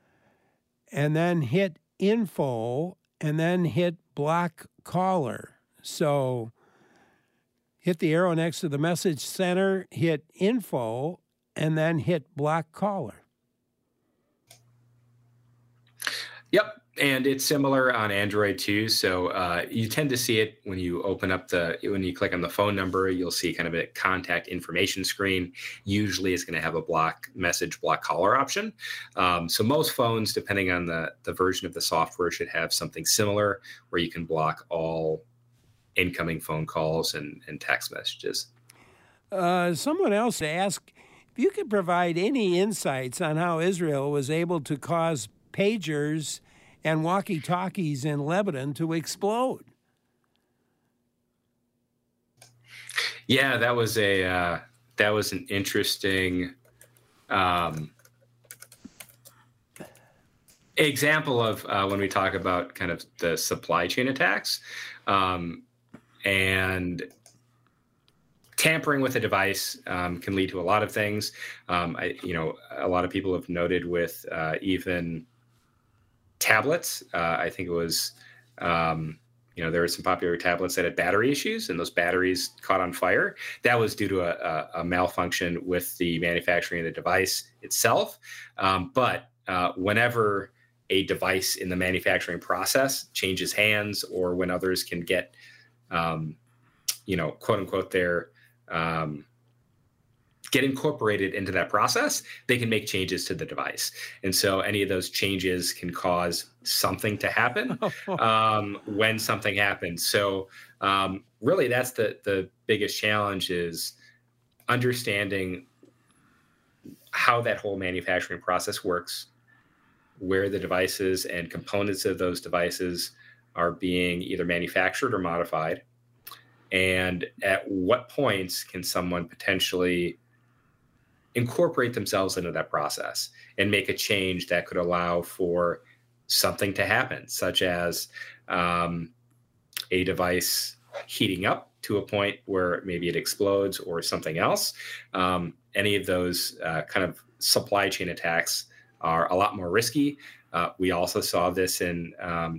B: and then hit info and then hit block caller. So hit the arrow next to the message center, hit info, and then hit block caller.
C: Yep. And it's similar on Android too. So you tend to see it when you open up when you click on the phone number, you'll see kind of a contact information screen. Usually it's going to have a block caller option. So most phones, depending on the version of the software, should have something similar where you can block all incoming phone calls and text messages.
B: Someone else asked if you could provide any insights on how Israel was able to cause pagers and walkie-talkies in Lebanon to explode.
C: Yeah, that was an interesting example of when we talk about kind of the supply chain attacks, and tampering with a device can lead to a lot of things. A lot of people have noted with even tablets. I think it was, there were some popular tablets that had battery issues, and those batteries caught on fire. That was due to a malfunction with the manufacturing of the device itself. But whenever a device in the manufacturing process changes hands, or when others can get, quote unquote, get incorporated into that process, they can make changes to the device. And so any of those changes can cause something to happen when something happens. So really that's the biggest challenge, is understanding how that whole manufacturing process works, where the devices and components of those devices are being either manufactured or modified, and at what points can someone potentially incorporate themselves into that process and make a change that could allow for something to happen, such as a device heating up to a point where maybe it explodes or something else. Any of those kind of supply chain attacks are a lot more risky. We also saw this in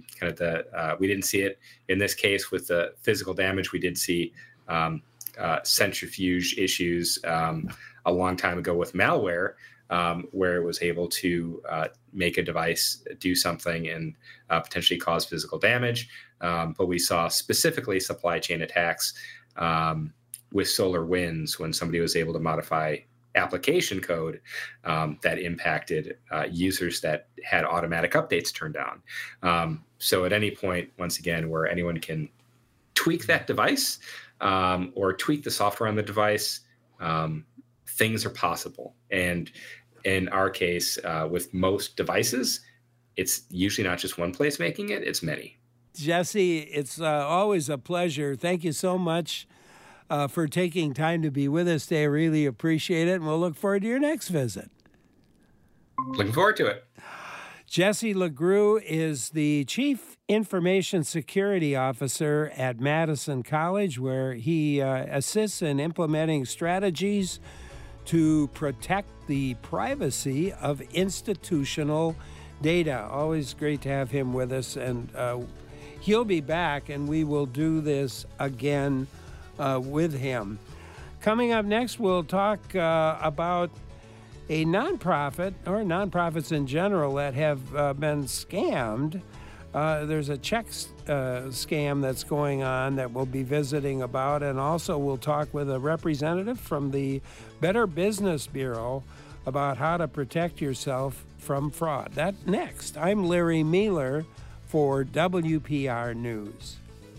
C: we didn't see it in this case with the physical damage. We did see centrifuge issues a long time ago with malware, where it was able to make a device do something and potentially cause physical damage. But we saw specifically supply chain attacks with SolarWinds, when somebody was able to modify application code that impacted users that had automatic updates turned on. So at any point, once again, where anyone can tweak that device or tweak the software on the device, things are possible. And in our case, with most devices, it's usually not just one place making it, it's many.
B: Jesse, it's always a pleasure. Thank you so much for taking time to be with us today. I really appreciate it, and we'll look forward to your next visit.
C: Looking forward to it.
B: Jesse LeGroux is the Chief Information Security Officer at Madison College, where he assists in implementing strategies to protect the privacy of institutional data. Always great to have him with us, and he'll be back, and we will do this again with him. Coming up next, we'll talk about a nonprofit, or nonprofits in general, that have been scammed. There's a check scam that's going on that we'll be visiting about, and also we'll talk with a representative from the Better Business Bureau about how to protect yourself from fraud. That next. I'm Larry Meiler for WPR News.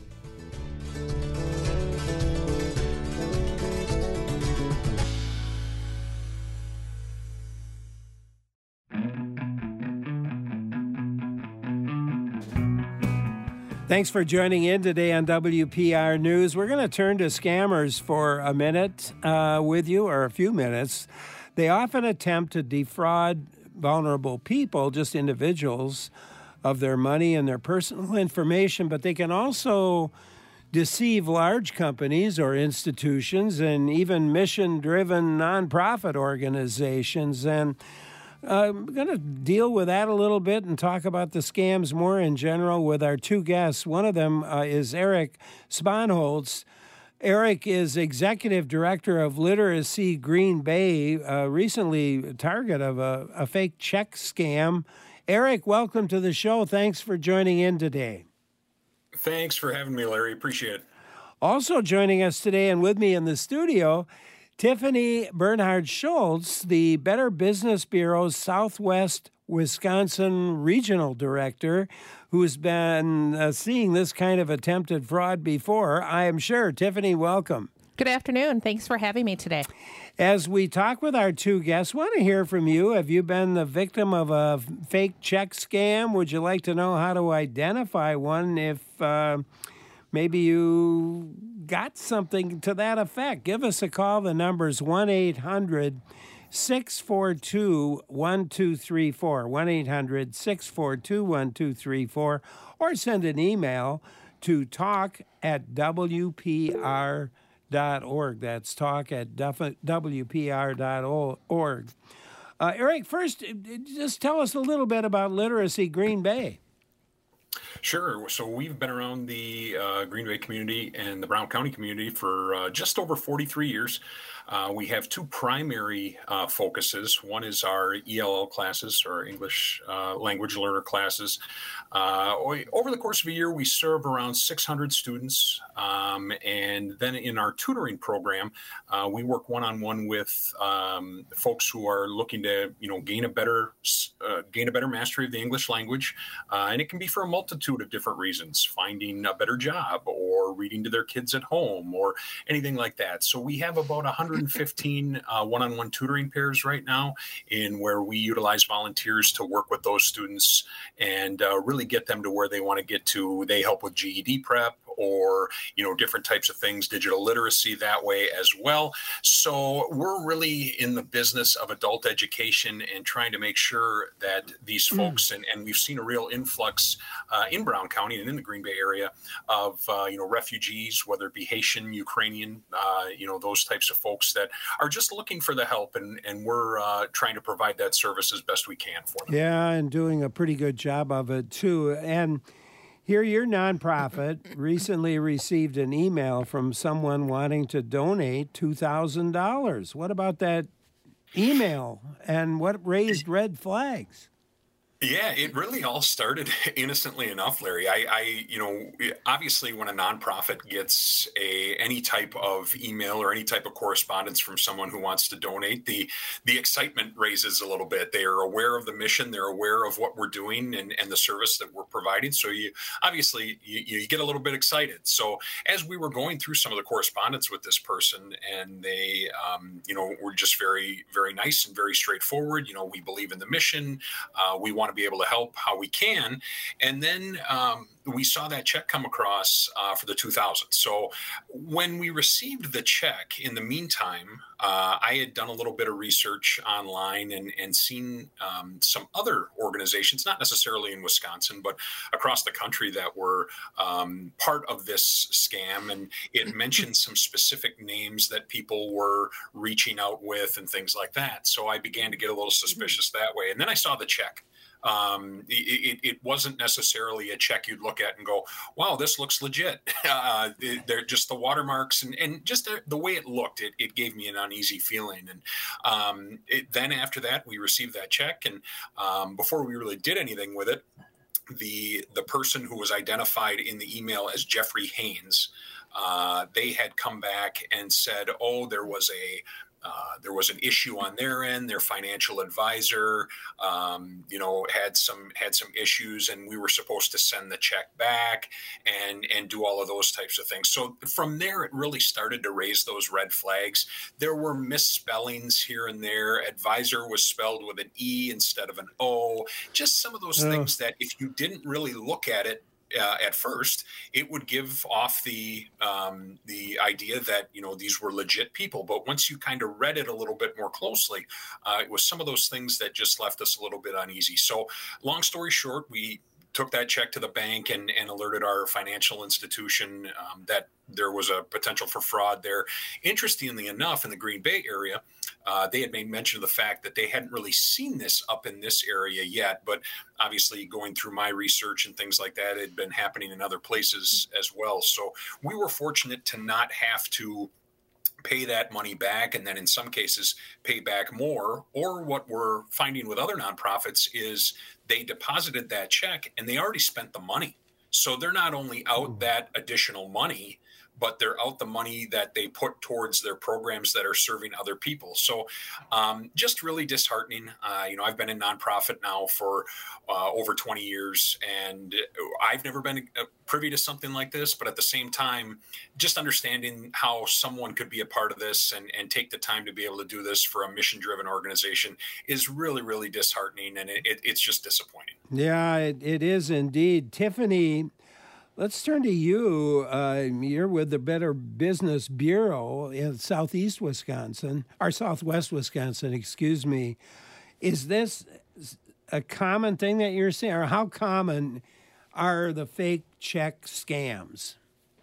B: Thanks for joining in today on WPR News. We're going to turn to scammers for a minute with you, or a few minutes. They often attempt to defraud vulnerable people, just individuals, of their money and their personal information, but they can also deceive large companies or institutions and even mission-driven nonprofit organizations. And I'm going to deal with that a little bit and talk about the scams more in general with our two guests. One of them is Eric Sponholz. Eric is Executive Director of Literacy Green Bay, recently target of a fake check scam Eric, welcome to the show. Thanks for joining in today.
I: Thanks for having me, Larry. Appreciate it.
B: Also joining us today and with me in the studio, Tiffany Bernhard Schultz, the Better Business Bureau's Southwest Wisconsin Regional Director, who's been seeing this kind of attempted fraud before, I am sure. Tiffany, welcome.
J: Good afternoon. Thanks for having me today.
B: As we talk with our two guests, want to hear from you. Have you been the victim of a fake check scam? Would you like to know how to identify one if maybe you got something to that effect? Give us a call. The number's 1-800-642-1234, 1-800-642-1234, or send an email to talk@WPR.org. That's talk@WPR.org. Eric, first, just tell us a little bit about Literacy Green Bay.
I: Sure. So we've been around the Green Bay community and the Brown County community for just over 43 years. We have two primary focuses. One is our ELL classes, or English language learner classes. Over the course of a year, we serve around 600 students. And then in our tutoring program, we work one-on-one with folks who are looking to, gain a better mastery of the English language. And it can be for a multitude of different reasons: finding a better job, or reading to their kids at home, or anything like that. So we have about 115 one-on-one tutoring pairs right now, in where we utilize volunteers to work with those students and really get them to where they want to get to. They help with GED prep, or different types of things, digital literacy that way as well. So we're really in the business of adult education and trying to make sure that these folks, and we've seen a real influx in Brown County and in the Green Bay area of refugees, whether it be Haitian, Ukrainian, those types of folks that are just looking for the help, and we're trying to provide that service as best we can for them.
B: Yeah, and doing a pretty good job of it too. And here, your nonprofit recently received an email from someone wanting to donate $2,000. What about that email, and what raised red flags?
I: Yeah, it really all started innocently enough, Larry. Obviously when a nonprofit gets any type of email or any type of correspondence from someone who wants to donate, the excitement raises a little bit. They are aware of the mission, they're aware of what we're doing and the service that we're providing. So you get a little bit excited. So as we were going through some of the correspondence with this person, and they, were just very, very nice and very straightforward. We believe in the mission. We want to be able to help how we can. And then we saw that check come across for the 2,000. So when we received the check, in the meantime, I had done a little bit of research online and seen some other organizations, not necessarily in Wisconsin, but across the country, that were part of this scam. And it mentioned some specific names that people were reaching out with and things like that. So I began to get a little suspicious that way. And then I saw the check. It wasn't necessarily a check you'd look at and go, wow, this looks legit. They're just the watermarks and just the way it looked, it gave me an uneasy feeling. And then after that, we received that check. And before we really did anything with it, the person who was identified in the email as Jeffrey Haynes, they had come back and said, oh, there was an issue on their end. Their financial advisor, had some issues, and we were supposed to send the check back and do all of those types of things. So from there, it really started to raise those red flags. There were misspellings here and there. Advisor was spelled with an E instead of an O. Just some of those things that, if you didn't really look at it at first, it would give off the idea that these were legit people. But once you kind of read it a little bit more closely, it was some of those things that just left us a little bit uneasy. So long story short, we took that check to the bank and alerted our financial institution that there was a potential for fraud there. Interestingly enough, in the Green Bay area, they had made mention of the fact that they hadn't really seen this up in this area yet, but obviously going through my research and things like that, it had been happening in other places as well. So we were fortunate to not have to pay that money back, and then in some cases pay back more. Or what we're finding with other nonprofits is they deposited that check and they already spent the money. So they're not only out that additional money, but they're out the money that they put towards their programs that are serving other people. So just really disheartening. I've been in nonprofit now for over 20 years, and I've never been privy to something like this. But at the same time, just understanding how someone could be a part of this and take the time to be able to do this for a mission-driven organization is really, really disheartening, and it's just disappointing.
B: Yeah, it is indeed. Tiffany, let's turn to you. You're with the Better Business Bureau in Southwest Wisconsin, excuse me. Is this a common thing that you're seeing, or how common are the fake check scams?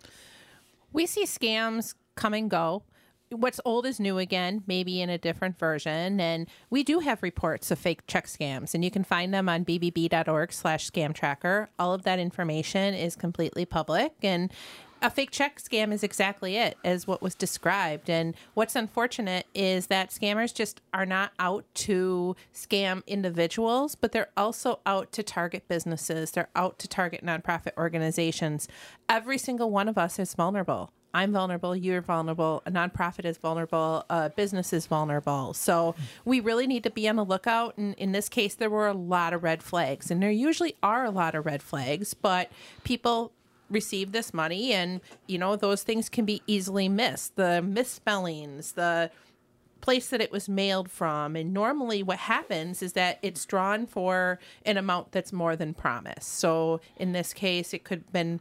J: We see scams come and go. What's old is new again, maybe in a different version. And we do have reports of fake check scams, and you can find them on bbb.org/scam tracker. All of that information is completely public, and a fake check scam is exactly it, as what was described. And what's unfortunate is that scammers just are not out to scam individuals, but they're also out to target businesses. They're out to target nonprofit organizations. Every single one of us is vulnerable. I'm vulnerable, you're vulnerable, a nonprofit is vulnerable, a business is vulnerable. So we really need to be on the lookout. And in this case, there were a lot of red flags, and there usually are a lot of red flags, but people receive this money, and, those things can be easily missed. The misspellings, the place that it was mailed from. And normally what happens is that it's drawn for an amount that's more than promised. So in this case, it could have been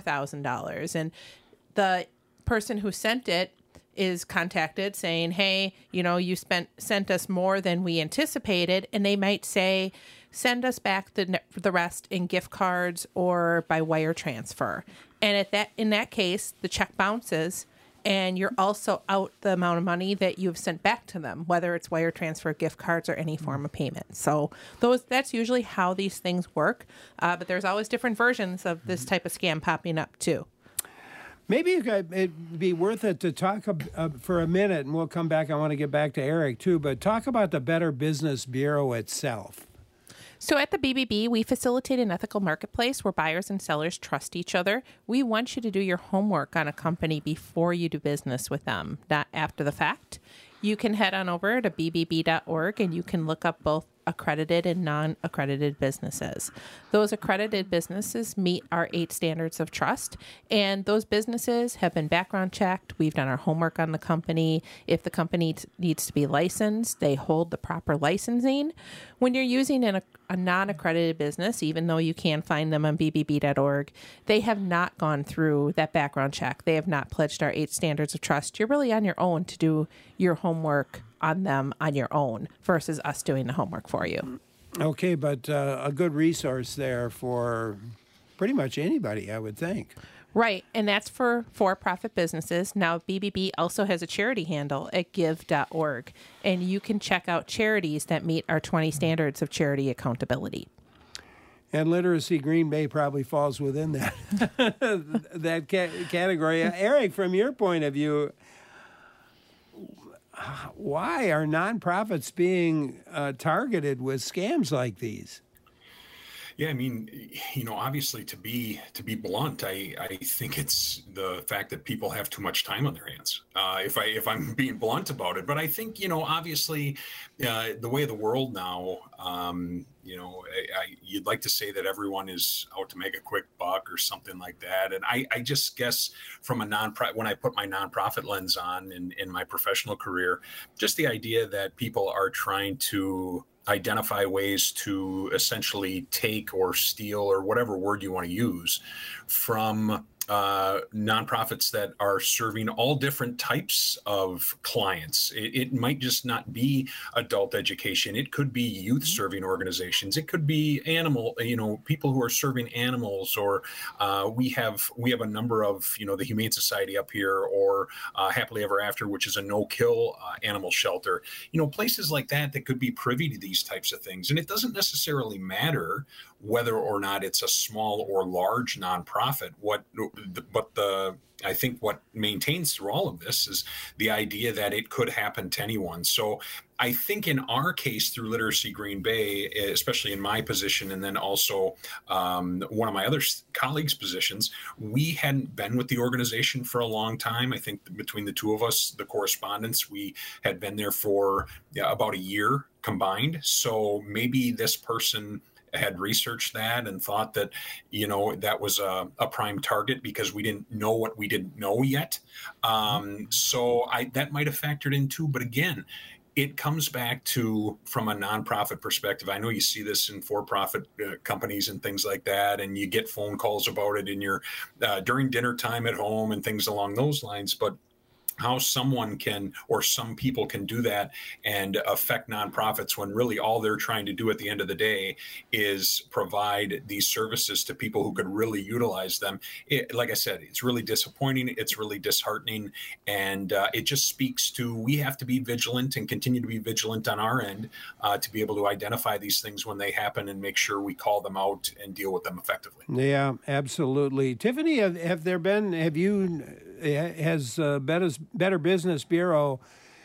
J: $4,000. And the person who sent it is contacted saying, hey, you sent us more than we anticipated. And they might say, send us back the rest in gift cards or by wire transfer. And in that case, the check bounces, and you're also out the amount of money that you've sent back to them, whether it's wire transfer, gift cards, or any form of payment. So that's usually how these things work. But there's always different versions of this type of scam popping up too.
B: Maybe it'd be worth it to talk for a minute, and we'll come back. I want to get back to Eric, too, but talk about the Better Business Bureau itself.
J: So at the BBB, we facilitate an ethical marketplace where buyers and sellers trust each other. We want you to do your homework on a company before you do business with them, not after the fact. You can head on over to bbb.org, and you can look up both accredited and non-accredited businesses. Those accredited businesses meet our 8 standards of trust, and those businesses have been background checked. We've done our homework on the company. If the company needs to be licensed, they hold the proper licensing. When you're using a non-accredited business, even though you can find them on bbb.org, they have not gone through that background check. They have not pledged our 8 standards of trust. You're really on your own to do your homework on them on your own versus us doing the homework for you.
B: Okay, but a good resource there for pretty much anybody, I would think.
J: Right, and that's for for-profit businesses. Now, BBB also has a charity handle at give.org, and you can check out charities that meet our 20 standards of charity accountability.
B: And Literacy Green Bay probably falls within that that category. Eric, from your point of view, why are nonprofits being targeted with scams like these?
I: Yeah, I mean, obviously to be blunt, I think it's the fact that people have too much time on their hands. If I'm being blunt about it, but I think, obviously the way of the world now, you'd like to say that everyone is out to make a quick buck or something like that. And I just guess from a nonprofit, when I put my nonprofit lens on in my professional career, just the idea that people are trying to identify ways to essentially take or steal, or whatever word you want to use, from nonprofits that are serving all different types of clients. It might just not be adult education. It could be youth serving organizations. It could be animal, people who are serving animals, or we have a number of, the Humane Society up here, or Happily Ever After, which is a no-kill animal shelter. Places like that could be privy to these types of things. And it doesn't necessarily matter whether or not it's a small or large nonprofit. What I think what maintains through all of this is the idea that it could happen to anyone. So I think in our case through Literacy Green Bay, especially in my position, and then also one of my other colleagues' positions, we hadn't been with the organization for a long time. I think between the two of us, the correspondents, we had been there for about a year combined. So maybe this person had researched that and thought that, that was a prime target because we didn't know what we didn't know yet. So that might have factored in too. But again, it comes back to, from a nonprofit perspective, I know you see this in for-profit companies and things like that, and you get phone calls about it in your during dinner time at home and things along those lines. But how someone can, or some people can do that and affect nonprofits when really all they're trying to do at the end of the day is provide these services to people who could really utilize them. Like I said, it's really disappointing. It's really disheartening. And it just speaks to, we have to be vigilant and continue to be vigilant on our end to be able to identify these things when they happen and make sure we call them out and deal with them effectively.
B: Yeah, absolutely. Tiffany, has Better Business Bureau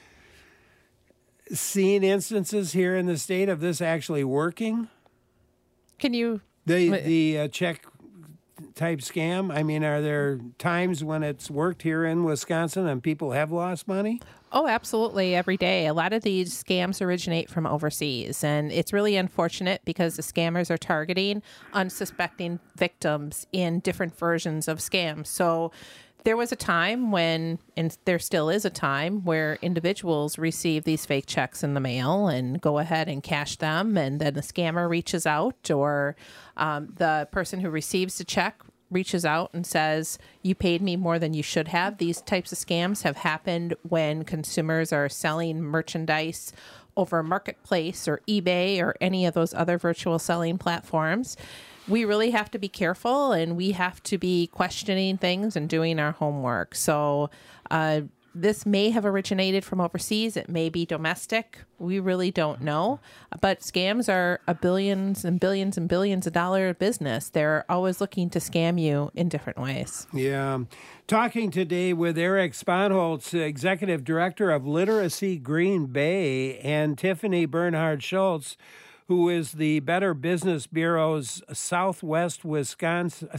B: seen instances here in the state of this actually working?
J: Can you...
B: The check type scam? I mean, are there times when it's worked here in Wisconsin and people have lost money?
J: Oh, absolutely. Every day. A lot of these scams originate from overseas, and it's really unfortunate because the scammers are targeting unsuspecting victims in different versions of scams. So there was a time when, and there still is a time, where individuals receive these fake checks in the mail and go ahead and cash them, and then the scammer reaches out, or the person who receives the check reaches out and says, you paid me more than you should have. These types of scams have happened when consumers are selling merchandise over Marketplace or eBay or any of those other virtual selling platforms. We really have to be careful, and we have to be questioning things and doing our homework. So this may have originated from overseas. It may be domestic. We really don't know. But scams are a billions and billions and billions of dollar business. They're always looking to scam you in different ways.
B: Yeah. Talking today with Eric Sponholtz, Executive Director of Literacy Green Bay, and Tiffany Bernhard-Schultz, who is the Better Business Bureau's Southwest Wisconsin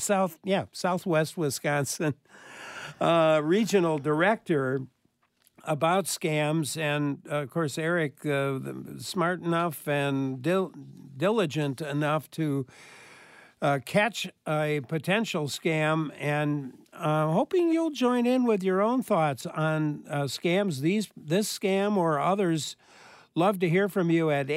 B: Regional Director, about scams. And of course, Eric, smart enough and diligent enough to catch a potential scam, and hoping you'll join in with your own thoughts on scams, this scam or others. Love to hear from you at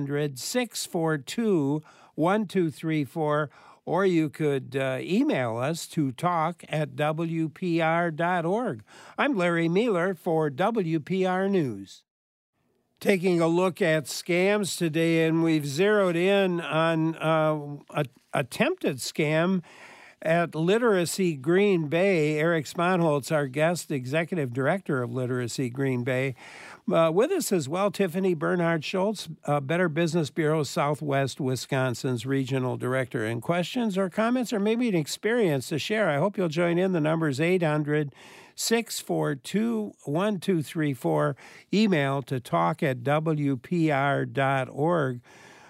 B: 800-642-1234, or you could email us to talk@wpr.org. I'm Larry Mealer for WPR News. Taking a look at scams today, and we've zeroed in on an attempted scam at Literacy Green Bay. Eric Sponholtz, our guest, Executive Director of Literacy Green Bay. With us as well, Tiffany Bernhard-Schultz, Better Business Bureau Southwest Wisconsin's Regional Director. And questions or comments or maybe an experience to share, I hope you'll join in. The number is 800-642-1234. Email to talk@wpr.org.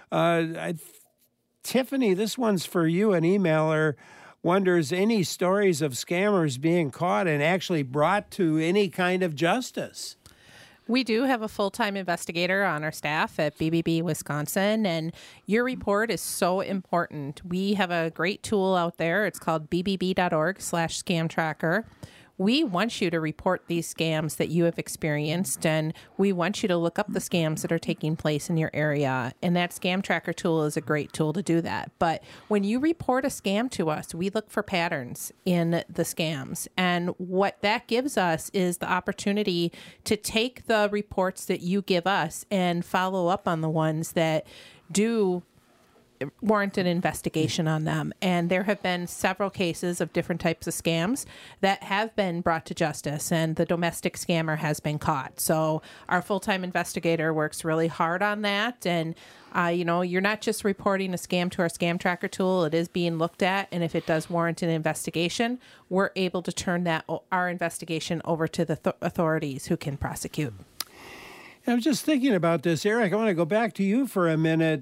B: Tiffany, this one's for you. An emailer wonders, any stories of scammers being caught and actually brought to any kind of justice?
J: We do have a full-time investigator on our staff at BBB Wisconsin, and your report is so important. We have a great tool out there. It's called bbb.org/scam tracker. We want you to report these scams that you have experienced, and we want you to look up the scams that are taking place in your area. And that scam tracker tool is a great tool to do that. But when you report a scam to us, we look for patterns in the scams. And what that gives us is the opportunity to take the reports that you give us and follow up on the ones that do warrant an investigation on them. And there have been several cases of different types of scams that have been brought to justice, and the domestic scammer has been caught. So our full-time investigator works really hard on that. And, you're not just reporting a scam to our scam tracker tool. It is being looked at. And if it does warrant an investigation, we're able to turn our investigation over to the authorities who can prosecute.
B: I was just thinking about this, Eric. I want to go back to you for a minute.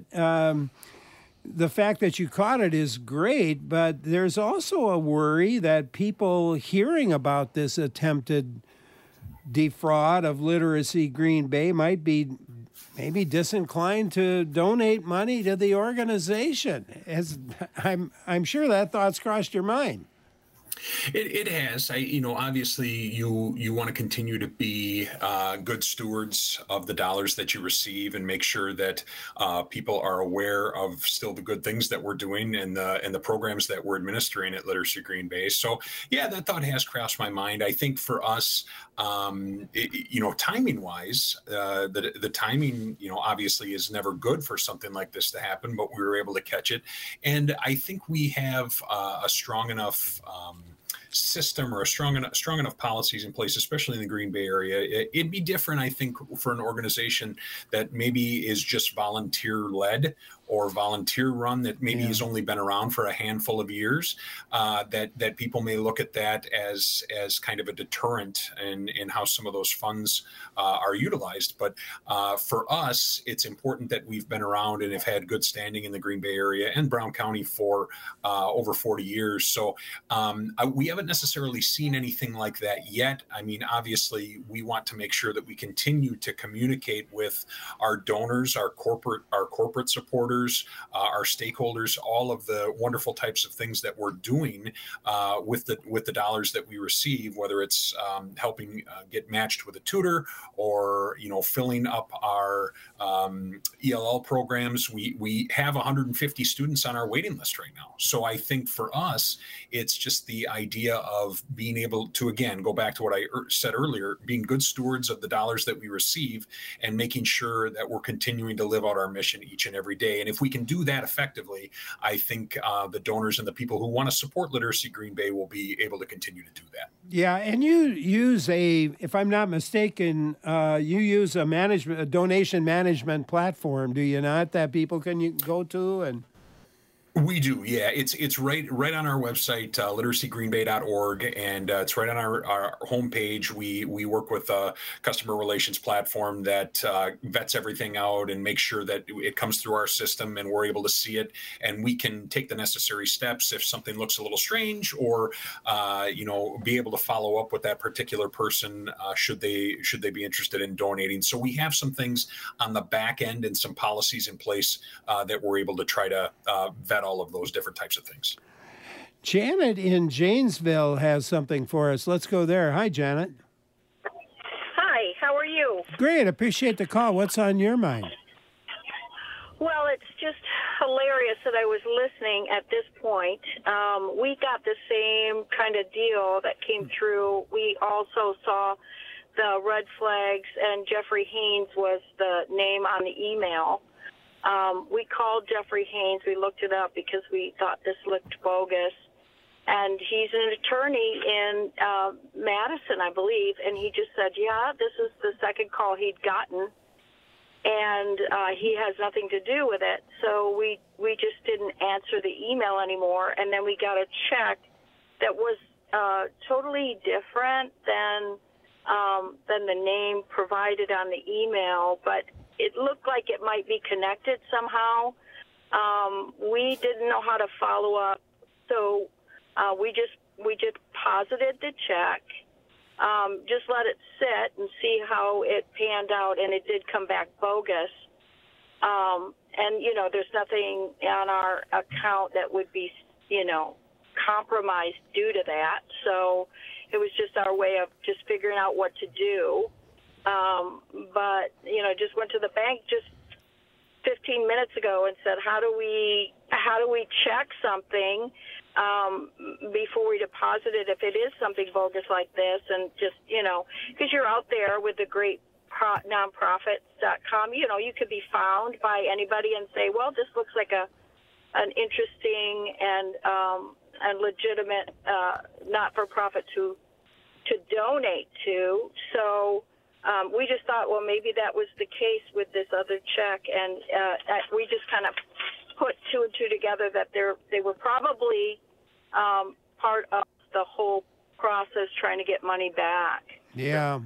B: The fact that you caught it is great, but there's also a worry that people hearing about this attempted defraud of Literacy Green Bay might be maybe disinclined to donate money to the organization. I'm sure that thought's crossed your mind.
I: It has. Obviously, you want to continue to be good stewards of the dollars that you receive, and make sure that people are aware of still the good things that we're doing and the programs that we're administering at Literacy Green Bay. So, yeah, that thought has crossed my mind. I think for us, timing wise, the timing, obviously is never good for something like this to happen, but we were able to catch it, and I think we have a strong enough system or strong enough policies in place, especially in the Green Bay area. It'd be different, I think, for an organization that maybe is just volunteer led or volunteer run, that maybe has only been around for a handful of years, that people may look at that as kind of a deterrent in how some of those funds are utilized. But for us, it's important that we've been around and have had good standing in the Green Bay area and Brown County for over 40 years. So we haven't necessarily seen anything like that yet. I mean, obviously, we want to make sure that we continue to communicate with our donors, our corporate supporters, our stakeholders, all of the wonderful types of things that we're doing with the dollars that we receive, whether it's helping get matched with a tutor or filling up our ELL programs. We have 150 students on our waiting list right now. So I think for us, it's just the idea of being able to, again, go back to what I said earlier, being good stewards of the dollars that we receive and making sure that we're continuing to live out our mission each and every day. And if we can do that effectively, I think the donors and the people who want to support Literacy Green Bay will be able to continue to do that.
B: Yeah, and you use if I'm not mistaken, you use a donation management platform, do you not, that people can go to? And
I: we do, yeah. It's right on our website, literacygreenbay.org, and it's right on our homepage. We work with a customer relations platform that vets everything out and makes sure that it comes through our system and we're able to see it, and we can take the necessary steps if something looks a little strange, or be able to follow up with that particular person should they be interested in donating. So we have some things on the back end and some policies in place that we're able to try to vet all of those different types of things.
B: Janet in Janesville has something for us. Let's go there. Hi, Janet.
K: Hi, how are you?
B: Great. Appreciate the call. What's on your mind?
K: Well, it's just hilarious that I was listening at this point. We got the same kind of deal that came through. We also saw the red flags, and Jeffrey Haynes was the name on the email. We called Jeffrey Haynes. We looked it up because we thought this looked bogus. And he's an attorney in Madison, I believe. And he just said, yeah, this is the second call he'd gotten. And he has nothing to do with it. So we just didn't answer the email anymore. And then we got a check that was totally different than the name provided on the email. But it looked like it might be connected somehow. We didn't know how to follow up, so we just posited the check, just let it sit and see how it panned out, and it did come back bogus. And there's nothing on our account that would be compromised due to that. So it was just our way of just figuring out what to do. But just went to the bank just 15 minutes ago and said, how do we check something before we deposit it if it is something bogus like this? And just, because you're out there with the great nonprofits.com, you could be found by anybody and say, well, this looks like a an interesting and legitimate not-for-profit to donate to. So we just thought, well, maybe that was the case with this other check, and we just kind of put two and two together that they were probably part of the whole process trying to get money back.
B: Yeah.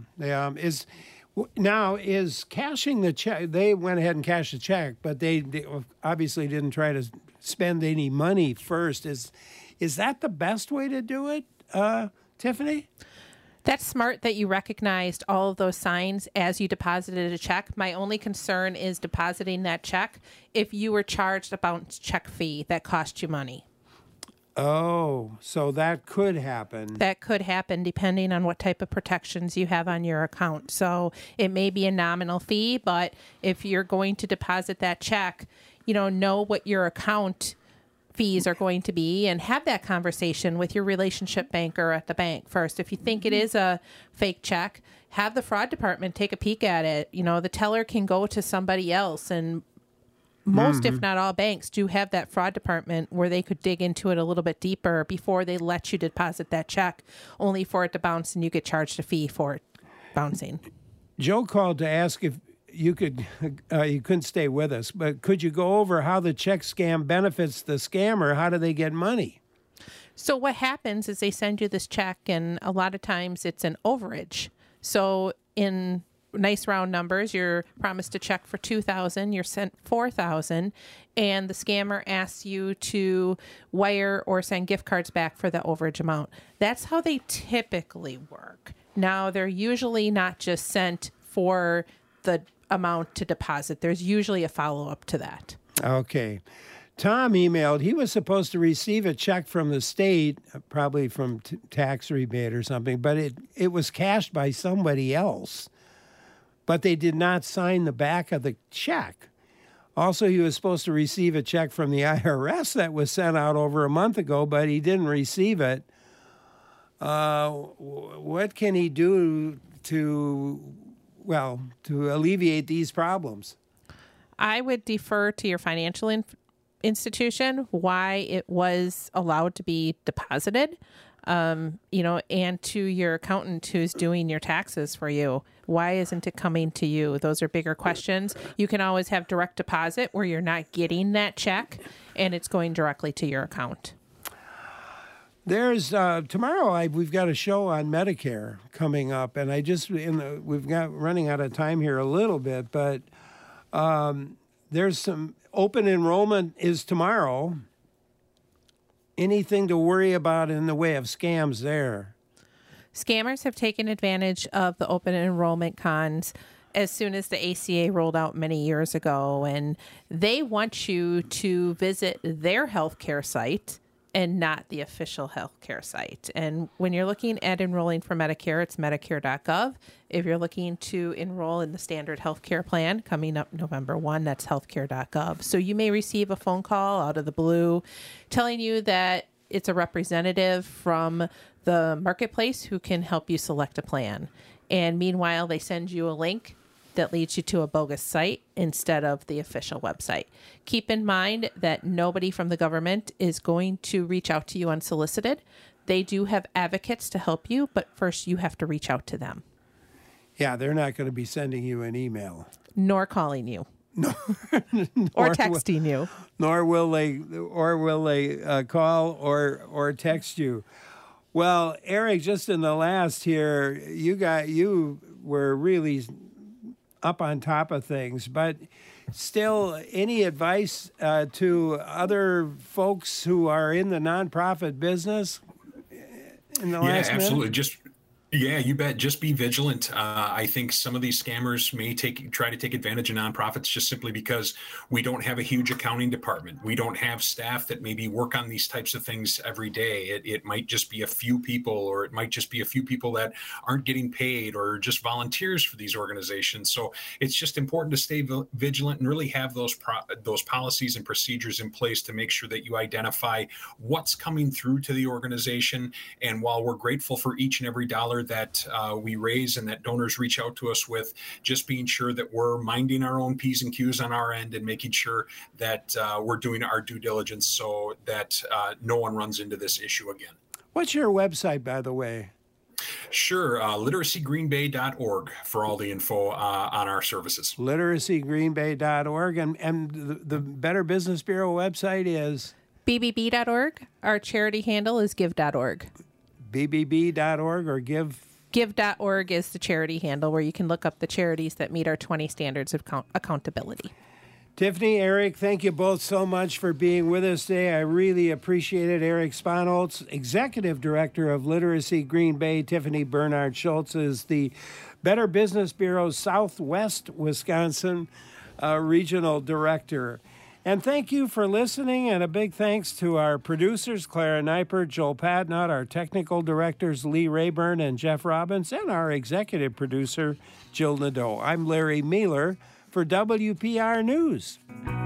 B: Is cashing the check? They went ahead and cashed the check, but they obviously didn't try to spend any money first. Is that the best way to do it, Tiffany?
J: That's smart that you recognized all of those signs as you deposited a check. My only concern is depositing that check if you were charged a bounce check fee that cost you money.
B: Oh, so that could happen.
J: That could happen depending on what type of protections you have on your account. So it may be a nominal fee, but if you're going to deposit that check, know what your account fees are going to be and have that conversation with your relationship banker at the bank first. If you think it is a fake check, have the fraud department take a peek at it. The teller can go to somebody else, and most, if not all, banks do have that fraud department where they could dig into it a little bit deeper before they let you deposit that check, only for it to bounce and you get charged a fee for it bouncing.
B: Joe called to ask if you couldn't stay with us, but could you go over how the check scam benefits the scammer? How do they get money?
J: So what happens is they send you this check, and a lot of times it's an overage. So in nice round numbers, you're promised a check for $2,000, you're sent $4,000, and the scammer asks you to wire or send gift cards back for the overage amount. That's how they typically work. Now, they're usually not just sent for the amount to deposit. There's usually a follow-up to that.
B: Okay. Tom emailed, he was supposed to receive a check from the state, probably from tax rebate or something, but it was cashed by somebody else. But they did not sign the back of the check. Also, he was supposed to receive a check from the IRS that was sent out over a month ago, but he didn't receive it. What can he do to alleviate these problems?
J: I would defer to your financial institution why it was allowed to be deposited, and to your accountant who's doing your taxes for you. Why isn't it coming to you? Those are bigger questions. You can always have direct deposit where you're not getting that check and it's going directly to your account.
B: There's tomorrow. We've got a show on Medicare coming up, and we've got running out of time here a little bit, but there's some open enrollment is tomorrow. Anything to worry about in the way of scams there?
J: Scammers have taken advantage of the open enrollment cons as soon as the ACA rolled out many years ago, and they want you to visit their healthcare site and not the official healthcare site. And when you're looking at enrolling for Medicare, it's medicare.gov. If you're looking to enroll in the standard healthcare plan coming up November 1, that's healthcare.gov. So you may receive a phone call out of the blue telling you that it's a representative from the marketplace who can help you select a plan. And meanwhile, they send you a link that leads you to a bogus site instead of the official website. Keep in mind that nobody from the government is going to reach out to you unsolicited. They do have advocates to help you, but first you have to reach out to them.
B: Yeah, they're not going to be sending you an email.
J: Nor calling you.
B: No.
J: Or texting you.
B: Nor will they call or text you. Well, Eric, just in the last here, you were really up on top of things, but still, any advice to other folks who are in the nonprofit business in the last minute?
I: Yeah, absolutely. Yeah, you bet. Just be vigilant. I think some of these scammers may try to take advantage of nonprofits just simply because we don't have a huge accounting department. We don't have staff that maybe work on these types of things every day. It might just be a few people, or it might just be a few people that aren't getting paid or just volunteers for these organizations. So it's just important to stay vigilant and really have those policies and procedures in place to make sure that you identify what's coming through to the organization. And while we're grateful for each and every dollar there that we raise and that donors reach out to us with, just being sure that we're minding our own P's and Q's on our end and making sure that we're doing our due diligence so that no one runs into this issue again.
B: What's your website, by the way?
I: Sure, literacygreenbay.org for all the info on our services.
B: Literacygreenbay.org, and the Better Business Bureau website is?
J: BBB.org. Our charity handle is give.org.
B: BBB.org or give?
J: Give.org is the charity handle where you can look up the charities that meet our 20 standards of accountability.
B: Tiffany, Eric, thank you both so much for being with us today. I really appreciate it. Eric Sponholz, Executive Director of Literacy Green Bay. Tiffany Bernard Schultz is the Better Business Bureau's Southwest Wisconsin Regional Director. And thank you for listening, and a big thanks to our producers, Clara Neipert, Joel Padnott, our technical directors, Lee Rayburn and Jeff Robbins, and our executive producer, Jill Nadeau. I'm Larry Mehler for WPR News.